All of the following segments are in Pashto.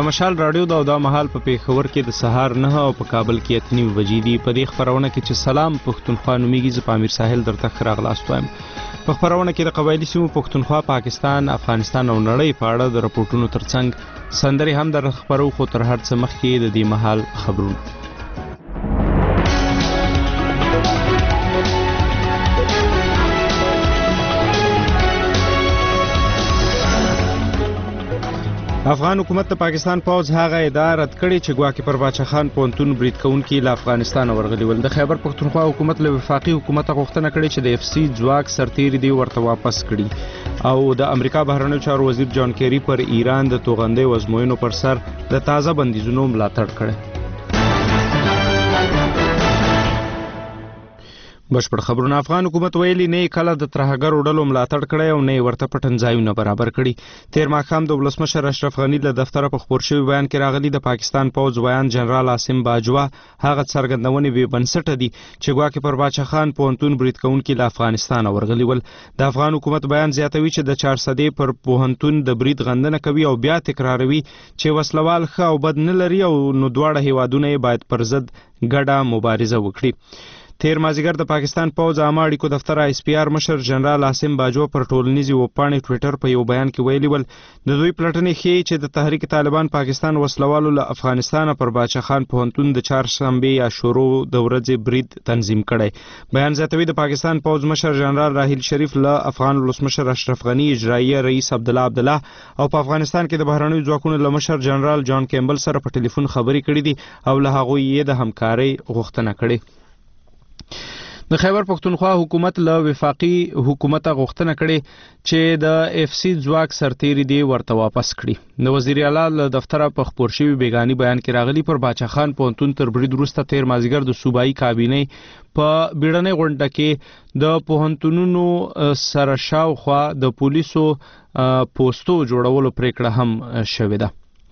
مشال رادیو دا مهال په پیښور کې د سهار 9 او په کابل کې 8 بجې دي. په دې خبرونه کې چې سلام پښتونخوا نومیږي، زه په امیر ساحل درته راغلاست وایم. په خبرونه کې د قبایلی سیمو پښتونخوا، پاکستان، افغانستان او نړۍ په اړه د راپورټونو ترڅنګ سندرې هم در خبرو، خو تر هر څه مخکې د دې مهال خبرونه. افغان حکومت د پاکستان پوځ هغه ادعا رد کړې چې ګواکې پر باچا خان پونتون برید کوونکي له افغانستان ورغلي ول. د خیبر پښتونخوا حکومت له وفاقي حکومت غوښتنه کړې چې د اف سی ځواک سرتیري دی ورته واپس کړي، او د امریکا بهرنیو چارو وزیر جان کیری پر ایران د توغندۍ وزموینو پر سر د تازه بندیزونو ملاتړ کړی. بشپړ خبرونه. افغان حکومت ویلي نه کله د ترهګرو ډلو ملاتړ کړی او نه ورته پټنځایونه برابر کړي. تیر ماښام د ولسمشر اشرف غني له دفتره په خپور شوي بیان کې راغلي د پاکستان پوځ ویان جنرال عاصم باجوا هغه څرګندونې بې بنسټه دي چې ګواکې پر باچا خان پونتون برید کوونکي له افغانستان ورغلي ول. د افغان حکومت بیان زیاتوي چې د 400 پر پوهنتون د برید غندنه کوي او بیا تکراروي چې وسلوال ښه او بد نه لري او نو دواړه هیوادونه باید پر ضد ګډه مبارزه وکړي. تیر مازیګر د پاکستان پوځ عامه اړیکو دفتر اس پی آر مشر جنرال عاصم باجوا پر ټولنیزې وپاڼې ټویټر په یو بیان کې ویلي ول د دوی پلټنې ښیي چې د تحریک طالبان پاکستان وسلوالو له افغانستان پر باچا خان پوهنتون د چهارشنبې یا شروع د ورځې برید تنظیم کړی. بیان زیاتوي د پاکستان پوځ مشر جنرال راحیل شریف له افغان ولسمشر اشرف غني، اجرائیه رئیس عبدالله او په افغانستان کې د بهرنیو ځواکونو له مشر جنرال جان کیمبل سره په ټلیفون خبرې کړې دي او له هغوی یې د همکارۍ غوښتنه کړې. د خیبر پښتونخوا حکومت له وفاقي حکومت غوښتنه کړې چې د اف سی ځواک سرتیري دی ورته واپس کړي. د وزیر اعلی له دفتره په خپور شوي بیګاني بیان کې راغلي پر باچا خان پونتون تر برید وروسته تیر مازیګر د صوبایي کابینې په بیړنۍ غونډه کې د پوهنتونونو سره شاوخوا د پولیسو پوستو جوړولو پریکړه هم شوې ده.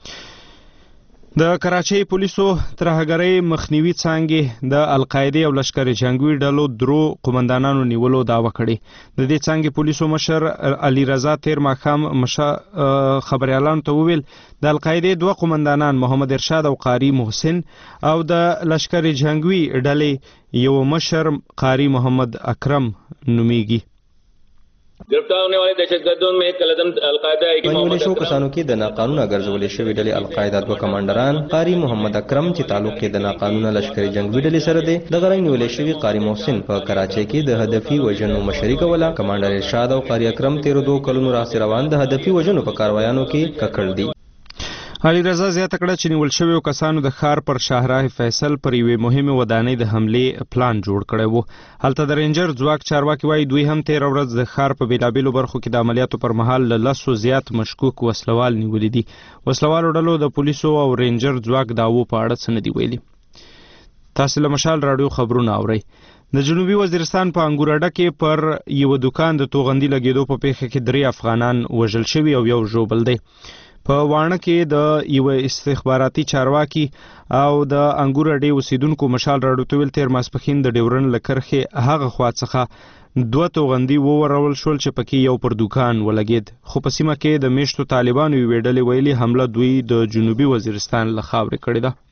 د کراچۍ پولیسو ترهګرۍ مخنیوي څانګې د القاعده او لشکر جنگي ډلو درو قومندانانو نیولو دعوه کړې. د دې څانګې پولیسو مشر علي رضا تیر ماښام خبريالانو ته وویل د القاعده دوه قومندانان محمد ارشاد او قاری محسن او د لشکر جنگي ډلې یو مشر قاری محمد اکرم نومیږي. गिरफ्तार होने वाले दहशतगर्दों में कलदम अलकायदा په نیولې شو کسانو کې د ناقانونه ګرځولې شوې ډلې القاعده دوه کمانډران قاری محمد اکرم چې تعلق یې د ناقانونه لشکري جنگي ډلې سره دی، د غره نیولې شوی قاری محسن په کراچۍ کې د هدفي وژنو مشري کوله. کمانډر ارشاد او قاری اکرم 13 کلونو راځي روان د هدفي وژنو په کاروایانو کې ککړ دي. علي رضا زیاته کړه چې نیول شویو کسانو د ښار پر شاهراه فیصل پر یوې مهمې ودانۍ د حملې پلان جوړ کړی و. هلته د رینجر ځواک چارواکي وایي دوی هم تېره ورځ د ښار په بېلابېلو برخو کې د عملیاتو پر مهال له 10 زیات مشکوک وسلوال نیولي دي. وسلوالو ډلو د پولیسو او رینجر ځواک دعوو په اړه څه نه دي ویلي. تاسو له مشال رادیو خبرونه اورئ. د جنوبي وزیرستان په انګوراډه کې پر یو دکان د توغندي لګېدو په پیښه کې 3 افغانان وژل شوي او یو ژوبل دی. په وانه کې د یو استخباراتي چارواکي او د انګوراډې اوسیدونکو مشال راډیو ته ویل تیر ماسپښین د ډیورن له کرښې هغه خوا څخه 2 توغندي وورول شول چې پکې یو پر دکان ولګېد، خو په سیمه کې د میشتو طالبانو یوې ډلې ویلي حمله دوی د جنوبي وزیرستان له خاورې کړې ده.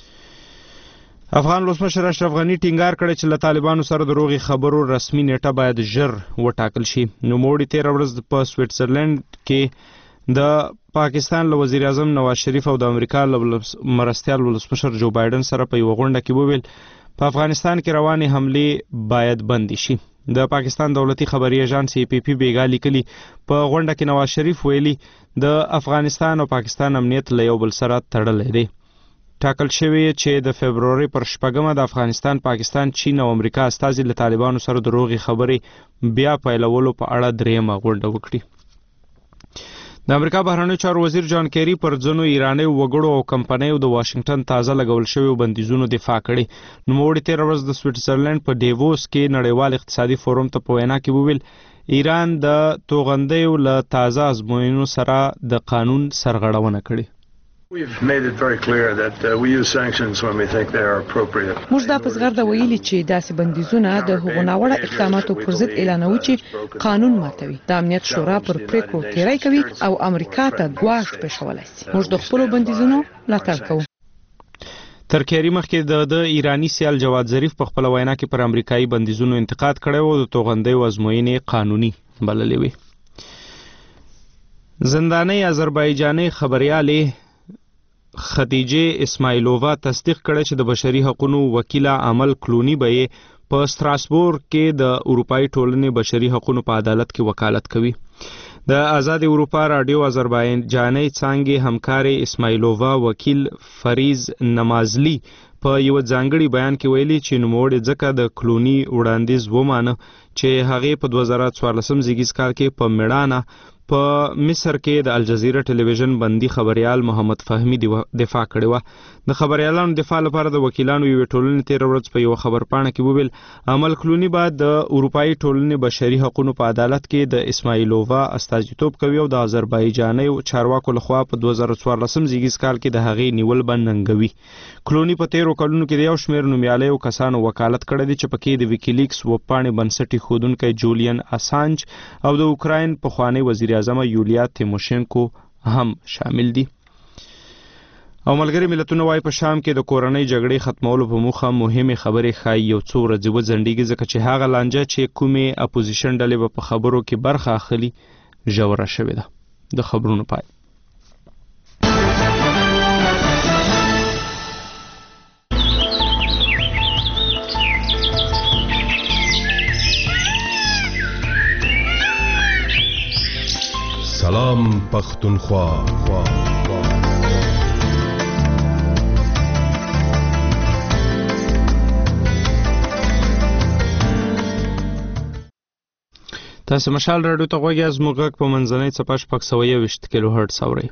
افغان ولسمشر اشرف غني ټینګار کړی چې له طالبانو سره د روغې خبرو رسمي نیټه باید ژر وټاکل شي. نوموړي تیر ورځ په سویټزرلند کې د پاکستان له وزیر اعظم نواز شریف او د امریکا له مرستیال ولسمشر جو بایدن سره په یو غونډه کې وویل په افغانستان کې روانې حملې باید بند شي. د پاکستان دولتي خبري ایجنسی پی پی بیګا لیکلي په غونډه کې نواز شریف ویلي د افغانستان او پاکستان امنیت له یو بل سره تړلی دی. ټاکل شوی چې د فبروري پر 8 د افغانستان، پاکستان، چین او امریکا استازي له طالبانو سره د روغې خبرې بیا پیلولو په اړه 3مه غونډه وکړي. د امریکا بهرنیو چارو وزیر جان کیری پر ځینو ایراني وګړو او کمپنیو د واشنگټن تازه لګول شویو بندیزونو دفاع کړې. نوموړي تېره ورځ د سویټزرلند په ډیووس کې نړیوال اقتصادي فورم ته په وینا کې وویل ایران د توغندیو له تازه ازموینو سره د قانون سرغړونه کړې. موږ دا په زغرده ویلي چې داسې بندیزونه د هغو ناوړه اقداماتو پر ضد اعلانوي چې قانون ماتوي. د امنیت شورا پر پریکړو تیری کوي او امریکا ته ګواښ پېښولی شي. موږ د خپلو بندیزونو ملاتړ کوو. تر کېري مخکې د ایرانی سیال جواد ظریف په خپل وینا کې پر امریکایي بندیزونو انتقاد کړی و او د توغندیو ازموینې قانوني بللې وې. زنداني آذربایجاني خبريالې خدیجه اسماعیلووا تصدیق کړی چې د بشري حقوقو وکیله عمل کلونی به په ستراسبورګ کې د اروپאי ټولنې بشري حقوقو په عدالت کې وکالت کوي. د آزاد اروپا رادیو آذربایجاني څانګې همکاري اسماعیلووا وکیل فریز نمازلی په یو ځانګړي بیان کې ویلي چې نوموړی ځکه د کلونی وړاندیز ومانه چې هغه په 2014 زیږیز کال کې په میړانه په مصر کې د الجزیره ټلویزیون بندي خبريال محمد فهمي دفاع کړې و. د خبريالانو دفاع لپاره د وکیلانو یو ټولنې تیر ورځ په یو خبرپاڼه کې وویل عمل کلونی بعد د اروپאי ټولنې بشري حقوقو په عدالت کې د اسماعیلووا استازیتوب کوي او د آذربایجاني چارواکو لخوا په 2014 زیږیز کال کې د هغې نیول بننګوي. کلونی په تیرو کلونو کې د یو شمېر نومیالیو کسانو وکالت کړی دی چې پکې د ویکیلیکس وپاڼې بنسټي ښودونکی جولیان اسانج او د اوکراین پخوانی وزیر اعظم یولیا تیموشنکو هم شامل دي. او ملګری ملتونه وايي په شام کې د کورنۍ جګړې ختمولو په موخه مهمه خبرې ښایي یو څو ورځې وځنډیږي ځکه چې هغه لانجه چې کومې اپوزیشن ډلې په خبرو کې برخه اخلي ژوره شوې ده. د خبرونو پای. سلام پختونخوا. تاسو مشال راډیو ته غوږی از موږ په منځنۍ څپه 621 کیلو هرتز اورئ.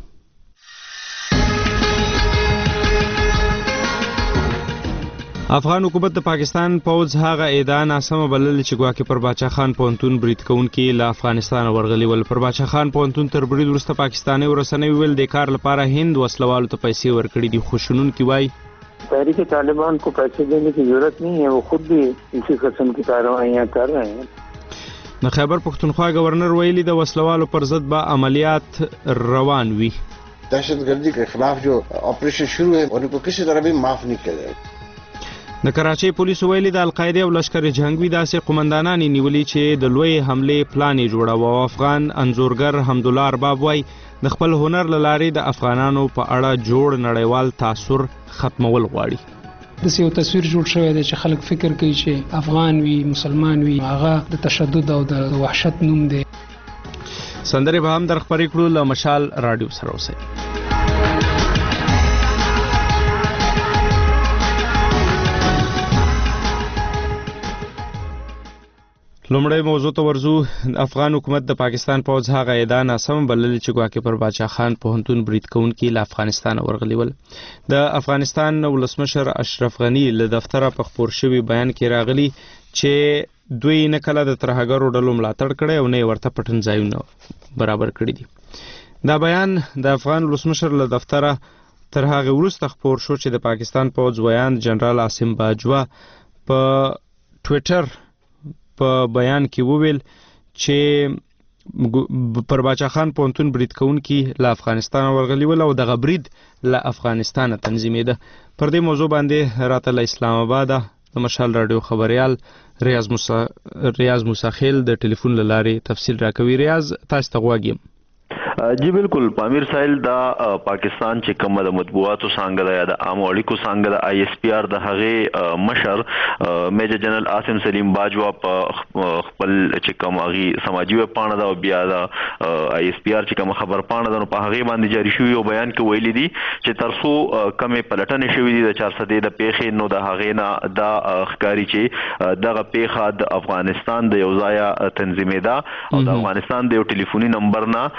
افغان حکومت د پاکستان پوځ هغه ادعا ناسمه بللې چې ګواکې پر باچا خان پوهنتون برید کوونکي له افغانستانه ورغلي ول. پر باچا خان پوهنتون تر برید وروسته پاکستاني رسنیو ویل د کار لپاره هند وسلوالو ته پیسې ورکړي دي. خو شنونکي وایي تحریک طالبان کو پیسے دینے کی ضرورت نہیں ہے, وہ خود بھی اسی قسم کی کارروائیاں کر رہے ہیں. د خیبر پختونخوا گورنر ویلي د وسلوالو پر ضد به عملیات روان وي. دہشتگردی کے خلاف جو آپریشن شروع ہے ان کو کسی طرح بھی معاف نہیں کیا جائے. د کراچۍ پولیسو ویلي د القاعده او لشکر جنگوي داسې قومندانان نیولي چې د لوی حملې پلان یې جوړاوه. او افغان انځورګر حمدالله ارباب وایي د خپل هنر له لارې د افغانانو په اړه جوړ نړیوال تاثر ختمول غواړي. د یو تصویر جوړ شوی دی چې خلک فکر کوي چې افغان وي مسلمان وي هغه د تشدد او د وحشت نوم دی. سندرې به هم در خپرې کړو. له مشال راډیو سره اوسئ. لومړی موضوع ته ورځو. افغان حکومت د پاکستان پوځ هغه ادعا ناسمه بللې چې ګواکې پر باچا خان پوهنتون برید کوونکي له افغانستانه ورغلي ول. د افغانستان ولسمشر اشرف غني له دفتره په خپور شوي بیان کې راغلي چې دوی نه کله د ترهګرو ډلو ملاتړ کړی او نه ورته پټن ځایونه برابر کړي دي. دا بیان د افغان ولسمشر له دفتره تر هغه وروسته خپور شو چې د پاکستان پوځ ویان جنرال عاصم باجوا په ټویټر په بیان کې وویل چې پر باچا خان پوهنتون برید کوونکي له افغانستان ورغلي ول او دغه برید له افغانستانه تنظیمېده. پر دې موضوع باندې راته له اسلام آباد د مشال راډیو خبريال ریاض موسیخیل د ټلیفون له لارې تفصیل راکوي. ریاض تاسو ته غواړم. جی بالکل پامیر سایل دا پاکستان چې کوم د مطبوعاتو څنګه د یا د عام اړیکو څنګه د آی اس پی آر د هغه مشر میجر جنرال عاصم سلیم باجوا په خپل چې کوم هغه سماجی پاڼه دا او بیا د آی اس پی آر چې کوم خبر پاڼه دا په هغه باندې جاری شوی او بیان کې ویلي دي چې ترڅو کمې پلټنې شوې دي د 400 د پیښې نو د هغه نه دا ښکاری چې دغه پیښه د افغانستان د یو ځای تنظیمې ده او د افغانستان د یو ټلیفوني نمبر نه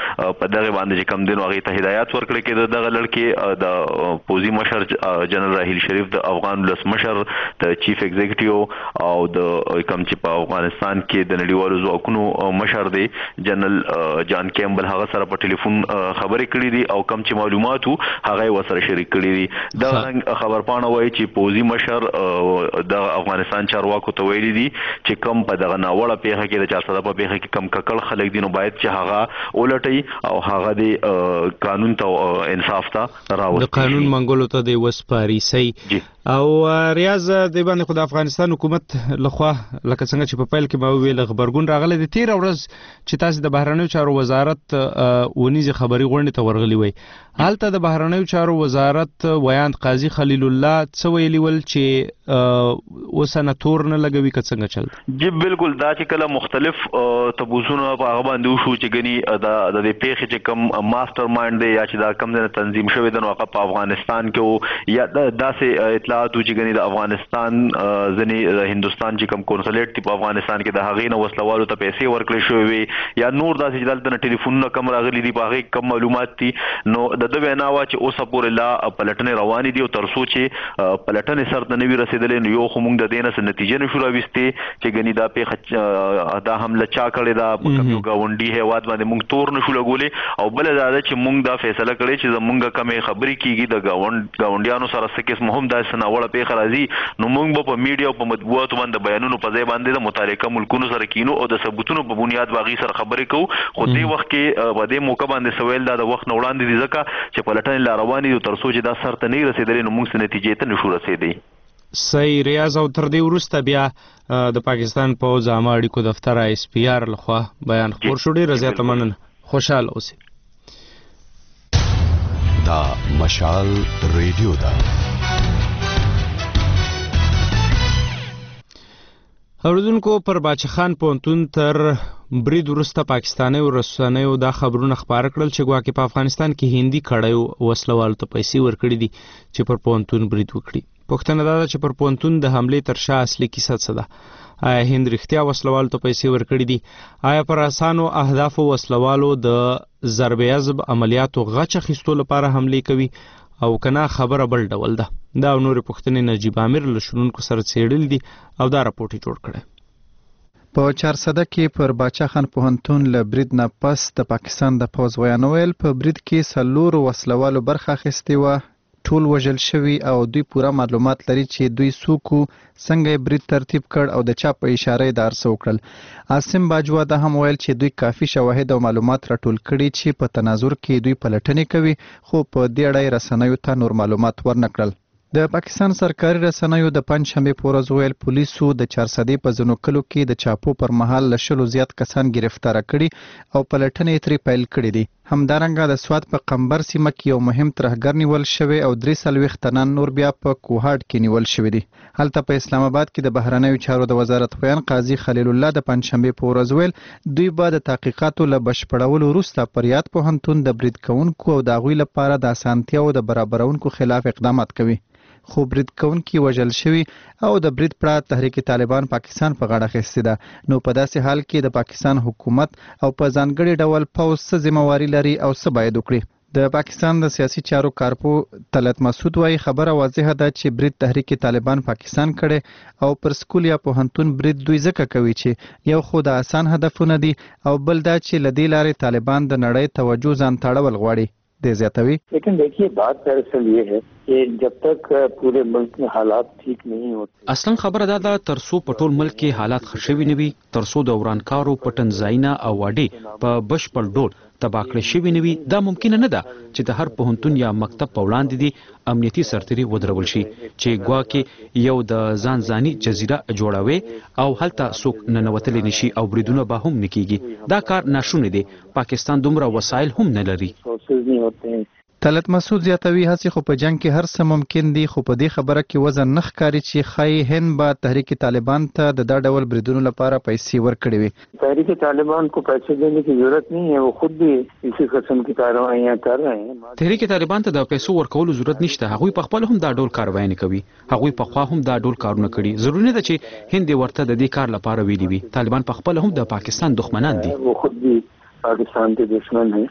په دغه باندې کم دین واغې ته هدایت ورکړي کې دغه لړکي د پوزي مشر جنرال راحیل شریف د افغان ولس مشر د چیف ایگزیکټیو او د کم چې په افغانستان کې د نړیوالو ځواکونو مشر دی جنرال جان کیمبل هغه سره په ټلیفون خبرې کړې دي او کم چې معلوماتو هغه وسره شریک کړي دي دا خبرپاڼه وایي چې پوزي مشر د افغانستان چارواکو ته ویلي دي چې کم په دغه ناوړه پیښه کې د 400 په پیښه کې کم ککړ خلک دي نو باید چې هغه ولټي او هغه د قانون ته انصاف ته راوړي د قانون منګولو ته د وسپاري سي او ریاض د باندې خو د افغانستان حکومت لخوا لکه څنګه چې په پیل کې ما ویل خبرګون راغله د 13 ورځ چې تاسو د بهرنیو چارو وزارت ونیزه خبري غونډه ته ورغلی وي حالته د بهرنیو چارو وزارت ویاند قاضي خلیل الله څه ویلی ول چې وسناتور نه لګوي که څنګه چل جی بالکل دا چې کله مختلف تبوسونه په هغه باندې وشو چې غني د پیښې چې کم ماستر مایند دی یا چې دا کم نه تنظیم شوی د واقع په افغانستان کې یا داسې اطلاعات چې غني د افغانستان ځنی هندستان چې کم کونسلیټ په افغانستان کې د هغې نو وسلوالو ته پیسې ورکړې شوې یا نور داسې چې دلته ټلیفونونه کم راغلي دي په هغې کم معلومات دي نو د وینا وا چې اوسه پورې لا پلټنې روانې دي او تر څو چې پلټنې سر ته نوي رسیدلې نو یو خو موږ د دې نه نتیجه نشو راوستې چې غني دا پیښه دا حمله چا کړې دا په کوم یو گاونډي هیواد باندې موږ تور نشو لګولې او بل دا چې موږ دا فیصله کړې چې زموږ کمې خبرې کیږي د گاونډیانو سره سکه مهم دا سناوړه پیښه راځي نو موږ په میډیا او په مطبوعاتو باندې بیانونو په ځای باندې د متعلقه ملکونو سره کینو او د ثبوتونو په بنیاد باغی سره خبرې کوو خو دې وخت کې په دې موقع باندې سویل دا د وخت نه وړاندې دي ځکه چې پلټنې لا روانې دي تر څو چې دا سر ته نه رسیدلې نو موږ نتیجې ته نشو رسیدلی صحیح ریاض او تر دې وروسته بیا د پاکستان پوځ عامه اړیکو دفتر اس پی آر لخوا بیان خپور شو ډېره زیاته مننه خوشاله اوسئ دا مشال ریډیو دا اوریدونکو پر باچا خان پونتون تر برید وروسته پاکستاني رسنیو دا خبرونه خبر کړل چې ګواکې په افغانستان کې هندي کړیو وسلوالو ته پیسې ورکړي دي چې پر پونتون برید وکړي پوښتنه دا ده چې پر پونتون د حملې تر شا اصلي کیسه څه ده آیا هند رښتیا وسلوالو ته پیسې ورکړي دي آیا پر اسانو اهدافو وسلوالو د ضرب عضب عملیاتو غچ اخیستو لپاره حملې کوي او کنا خبره بل ډول ده دا نور پوښتنې نجیب عامر له شنونکو سره څېړل دي او دا راپورټ جوړ کړی په 400 کې پر باچا خان پوهنتون له برید نه پس د پاکستان د پوځ ویانویل په برید کې 4 وسلوالو برخه اخیستې وه ټول وژل شوي او دوی پوره معلومات لري چې دوی څوک څنګه برید ترتیب کړ او د چا په اشاره یې دا ارڅه وکړل عاصم باجوا دا هم ویل چې دوی کافي شواهد او معلومات راټول کړي چې په تناظر کې دوی پلټنې کوي خو په دې اړه یې رسنیو ته نور معلومات ورنکړل د پاکستان سرکاري رسنیو د پنځشنبه په ورځ ویل پولیسو د 400 په ځینو کلو کې د چاپو پر مهال له 100 زیات کسان گرفتار کړي او پلټنې ترې پیل کړې دي همدارنګه د سواد په قمبر سیمه کې یو مهم ترهګر نیول شوی او 340 تنان نور بیا په کوهاټ کې نیول شوی دي هلته په اسلام آباد کې د بهرنیو چارو د وزارت خویان قاضي خلیل الله د پنځشنبه په ورځ ویل دوی به د تحقیقاتو له بشپړولو وروسته پر یاد پوهنتون د برید کوونکو او د هغوی لپاره د اسانتیاو د برابرونکو خلاف اقدامات کوي خو برید کوونکي وژل شوي او د برید پړه تحریک طالبان پاکستان په غاړه اخیستې ده نو په داسې حال کې د پاکستان حکومت او په ځانګړي ډول پوځ څه ذمہواري لري او څه باید وکړي د پاکستان د سیاسي چارو کارپو طلعت مسعود وايي خبره واضحه ده چې برید تحریک طالبان پاکستان کړي او پر سکول یا پوهنتون برید دوی ځکه کوي چې یو خو د آسان هدفونه دي او بل دا چې لدې لارې طالبان د نړۍ توجه ځان تړول غواړي دے زیاتوی لیکن دیکھیے بات دراصل یہ ہے کہ جب تک پورے ملک میں حالات ٹھیک نہیں ہوتے اصلا خبره دا ترسو په ټول ملک کې حالات خښوي نه وي ترسو د ورانکارو پټنځاینا او واډي په بشپړ ډول تباه کړی شوي نه وي دا ممکن نه ده چې د هر پوهنتون یا مکتب په وړاندې دي امنیتي سرتري ودرول شي چې ګواکې یو د ځانځاني جزیره جوړوي او هلته څوک ننوتلی نشي او بریدونه به هم نه کیږي دا کار ناشونی دی پاکستان دومره وسایل هم نه لري طلعت مسعود زیاتوي هڅې خو په جنگ کې هر څه ممکن دي خو په دې خبره کې وزن نه ښکاري چې ښایي هند به تحریک طالبان ته د دا ډول بریدونو لپاره پیسې ورکړي وي تحریک طالبان کو پیسے دینے کی ضرورت نہیں ہے وہ خود بھی اسی قسم کی کاروائیاں کر رہے ہیں تحریک طالبان ته د پیسو ورکولو ضرورت نشته هغوی په خپل هم دا ډول کاروایي کوي هغوی په خوا هم دا ډول کارونه کړي ضروري نه ده چې هند ورته د دې کار لپاره ویلي وي طالبان په خپل هم د پاکستان دښمنان دي وہ خود بھی پاکستان کے دشمن ہیں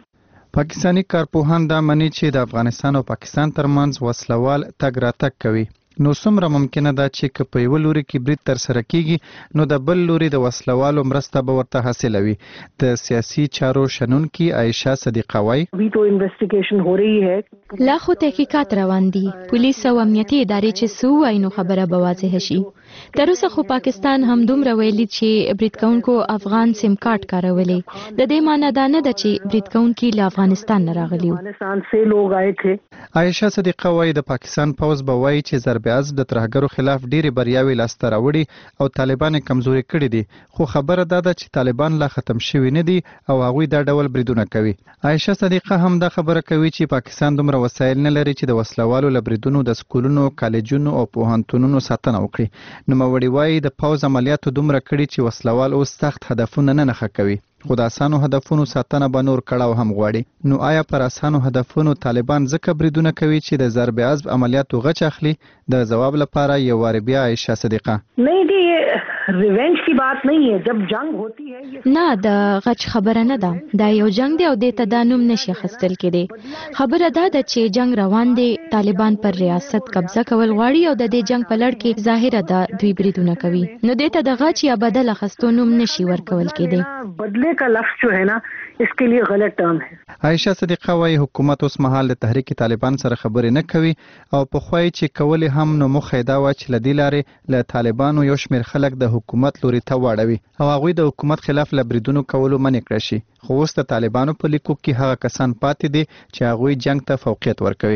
پاکستانی کارپوهان دا مني چې د افغانستان او پاکستان ترمنځ وسلوال تګ راتګ کوي. نو څومره ممکنه ده چې که په یو لوري کې برید تر سره کیږي نو د بل لوري د وسلوالو مرسته به ورته حاصله وي. د سیاسي چارو شنونکي عایشه صدیقه وایي ابھی تو انویسټیګیشن هو رہی ہے، لا خو تحقیقات روان دي. پولیس او امنیتي ادارې چې سو وايي نو خبره به واضح شي. تر اوسه خو پاکستان هم دومره ویلي چې برید کوونکو افغان سیم کارت کارولې. د دې معنی دا نه ده چې برید کوونکي له افغانستان نه راغلي وو. افغانستان سے لوگ آئے تھے. عایشه صدیقه وایي د پاکستان پوز به وایي چې ضرب عضب د ترهګرو خلاف ډېرې بریاوې لاسته راوړي او طالبان یې کمزوري کړي دي، خو خبره دا ده چې طالبان لا ختم شوي نه دي او هغوی دا ډول بریدونه کوي. عایشه صدیقه هم دا خبره کوي چې پاکستان دومره وسایل نه لري چې د وسلوالو له بریدونو د سکولونو، کالجونو او پوهنتونونو ساتنه وکړي. نوموړي وایي د پوز عملیاتو دومره کړي چې وسلوال اوس سخت هدفونه نه نښه کوي، خو د اسانو هدفونو ساتنه به نور کړاو هم غواړي. نو آیا پر اسانو هدفونو طالبان ځکه بریدونه کوي چې د ضرب عضب عملیاتو غچ اخلي؟ د جواب لپاره یو وار بیا عایشه صدیقه نہیں دی ریونج کی بات نہیں ہے، جب جنگ ہوتی ہے نه د غچ خبره نه ده. دا یو جنگ دی او د تدانوم نشي خستل کېدی. خبره دا ده چې جنگ روان دی، طالبان پر ریاست قبضه کول غواړي او د دې جنگ په لړ کې ظاهره ده دوی بریدونه کوي. نو د ته د غچ یا بدل اخستو نوم نشي ورکول کېدی. بدله کا لفظ جو ہے نا اس کے لیے غلط ټرم ہے. عایشه صدیقه وایي حکومت اوس مهال د تحریک طالبان سره خبرې نه کوي او په خوای چې کولې هم نو مخه دا و چې لدی لارې له طالبانو یو شمېر خلک د حکومت لوري ته واړوي او هغوی د حکومت خلاف لبریدونو کولو منع کړی شي. خو اوس د طالبانو په لیکو کې هغه کسان پاتې دي چې هغوی جنگ ته فوقیت ورکوي.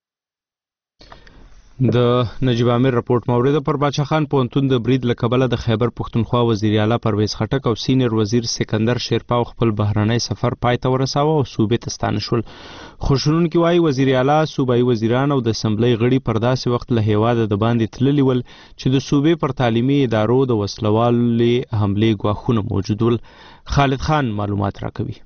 د نجیب امیر رپورټ مورید پر باچا خان پوهنتون د برید له کبله د خیبر پښتونخوا وزیر اعلی پرویز خټک او سینیر وزیر سکندر شیرپا خپل بهرنی سفر پای ته ورساوه او صوبې ته ستانه شول. خوشنونکي وایي وزیر اعلی صوبایي وزیران او د اسمبلی غړي پر داسې وخت له هیواده د باندې تللي ول چې د صوبې پر تعلیمي ادارو د وسلوالې حملې ګواښونه موجود ول. خالد خان معلومات راکوي.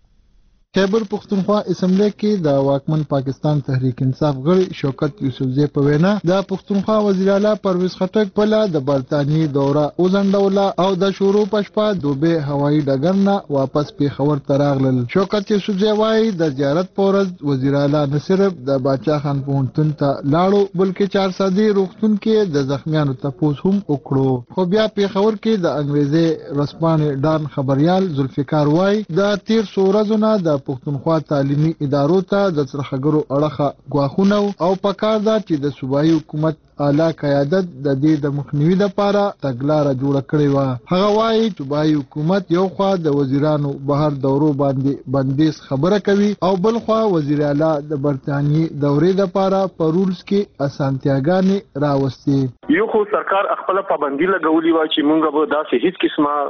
خیبر پښتونخوا اسمبلی کې د واکمن پاکستان تحریک انصاف غړي شوکت یوسفزی په وینا د پښتونخوا وزیر اعلی پرویز خټک په لا د برتانی دوره وزندوله او د شروع پښپا دوبه هوایي ډګر نه واپس پیښور ته راغلل. شوکت یوسفزی وایي د زیارت پورز وزیر اعلی نه صرف د باچا خان پوهنتون ته لاړو بلکې 400 روغتون کې د زخمیانو تپوس هم وکړو. خو بیا پیښور کې د انګریزي رسپانې ډان خبريال ذوالفقار وایي د تیر سورزونه د پښتونخوا تعلیمي ادارو ته د ترخګرو اړخه ګواښونه او پکار ده چې د صوبایي حکومت اعلی قیادت د دې د مخنیوي لپاره تګلاره جوړه کړې و. هغه وایي صوبایي حکومت یو خوا د وزیرانو بهر دورو باندې بندیز خبره کوي او بل خوا وزیر اعلی د برتانی دورې لپاره په رولز کې اسانتیاګانې راوستي. یو خو سرکار خپل پابندي لګولي و چې موږ به داسې هیڅ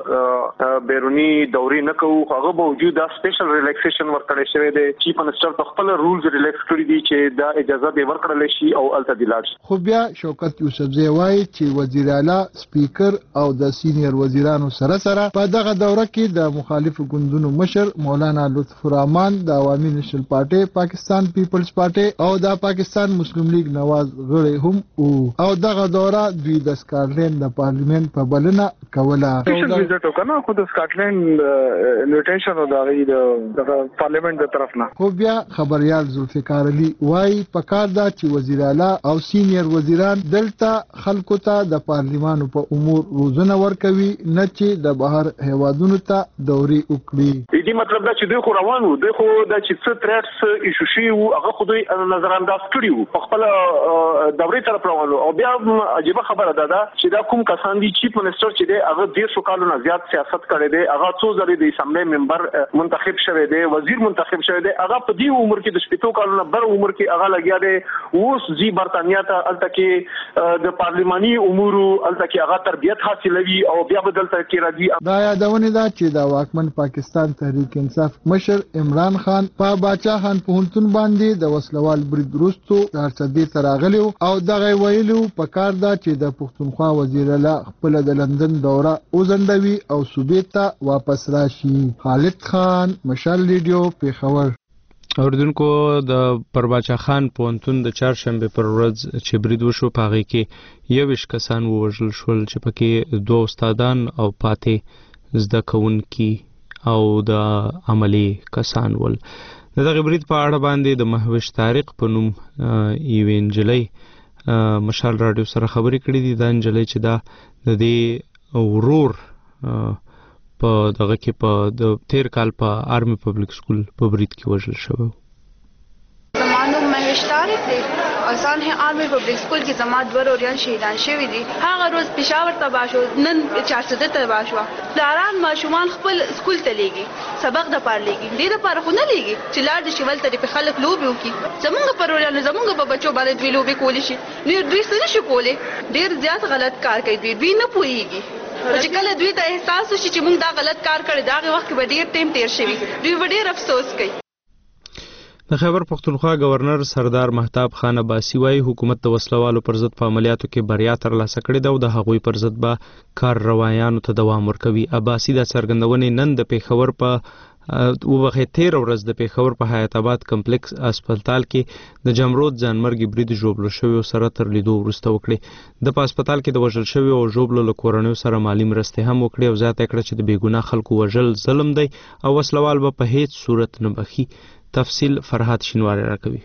قسمه بیرونی دورې نه کوو. هغه به وجود د سپیشل ریلیکسیشن ورکړی شوی دی. چیف منسٹر په خپل رولز ریلیکس کړی دي چې دا اجازه به ورکړل شي او الته دی لاړ شي. خو بیا شوکت یوسفزی وایي چې وزیر اعلی سپیکر او د سینیر وزیرانو سره په دغه دوره کې د مخالفو ګوندونو مشر مولانا لطف الرحمن د عوامي نېشنل پارټي، پاکستان پیپلز پارټي او د پاکستان مسلم لیگ نواز غړي هم او دغه دوره دوی د سکاټلند د پارلیمنت په بلنه کوله. وزټ وکړه خو د سکاټلند انویټیشن او د پارلیمنت د طرف نه. خو بیا خبريال ذوالفقار علي وایي پکار ده چې وزیر اعلی او سینیر وزیران دلته خلکو ته د پارلیمانو په امور روزنه ورکوي نه چې د بهر هیوادونو ته دورې وکړي. دې مطلب دا چې دوی خو روان وو، دوی خو دا چې څه تریټس ایشو شي وو هغه خو دوی نظر انداز کړي وو په خپل دورې طرف روان وو. او بیا عجیبه خبره ده چې دا کوم کسان دي چیف منسٹر چې دی هغه 150 کالونو زیات سیاست کړی دی، هغه څو ځلې د اسمبلی ممبر منتخب شوی دی، وزیر منتخب شوی دی، هغه په دې عمر کې د 70 کالونو بر عمر کې هغه لګیا دی اوس زی برتانیا ته الته کې د پارلیماني امور الته کې هغه تربیت حاصلوي او بیا بدلته کې راځي. دا یادونه ده چې د واکمن پاکستان تحریک انصاف مشر عمران خان په باچا خان پوهنتون باندې د وسلوال برید وروسته 400 ته راغلی او دغه ویلو په کار ده چې د پښتونخوا وزیر اعلی خپل د لندن دوره وزندوي او صوبې ته واپس راشي. خالد خان، مشال ریډیو، پیښور. اوریدونکو د پرباچا خان پوهنتون د چهارشنبه پر ورځ چې برید وشو په هغې کې 21 کسان ووژل شول چې پکې 2 استادان او پاتې زده کوونکي او د عملي کسان ول. د دغه برید په اړه باندې د مهوش طارق په نوم یوې نجلۍ مشال رادیو سره خبرې کړې دي. دا نجلۍ چې دا د دې ورور په دغه کې په د تیر کال په آرمي پبلک سکول په برید کې وژل شوی. زمانو مهوش طارق دی ځان هي آرمي پبلک سکول کې زما دوه وروریان شهیدان شوي دي. هغه روز پېښور تباه شو، نن 400 تباه شوه. پلاران ماشومان خپل سکول ته لیږي، سبق دپاره لیږي، دې دپاره خو نه لیږي چې لاړ د شي ولته دې په خلک لوبې وکړي. زمونږ په وروریانو زمونږ په بچو باندې دوی لوبې کولی شي، دوی څه نه شي کولی. ډېر زیات غلط کار کوي دوی نه پوهېږي. چې کله دوی ته احساس وشي چې موږ دا غلط کار کړی، د هغې وخت کې به ډېر ټیم تېر شوي، دوی به ډېر افسوس کوي. د خیبر پښتونخوا گورنر سردار مهتاب خان عباسي وایي حکومت د وسلوالو پر ضد په عملیاتو کې بریا ترلاسه کړې ده او د هغوی پر ضد به کار روایانو ته دوام ورکوي. عباسي دا څرګندونې نن د پېښور په وبخې 13 ورځ د پېښور په حیات آباد کمپلیکس هسپتال کې د جمرود ځانمرګي برید ژوبلو شویو سره تر لیدو وروسته وکړې. د په هسپتال کې د وژل شویو او ژوبلو له کورنیو سره مالي مرستې هم وکړې او زیاته کړه چې د بېګناه خلکو وژل ظلم دی او وسلوال به په هیڅ صورت نه بخي. تفصیل فرهاد شینواری راکوي.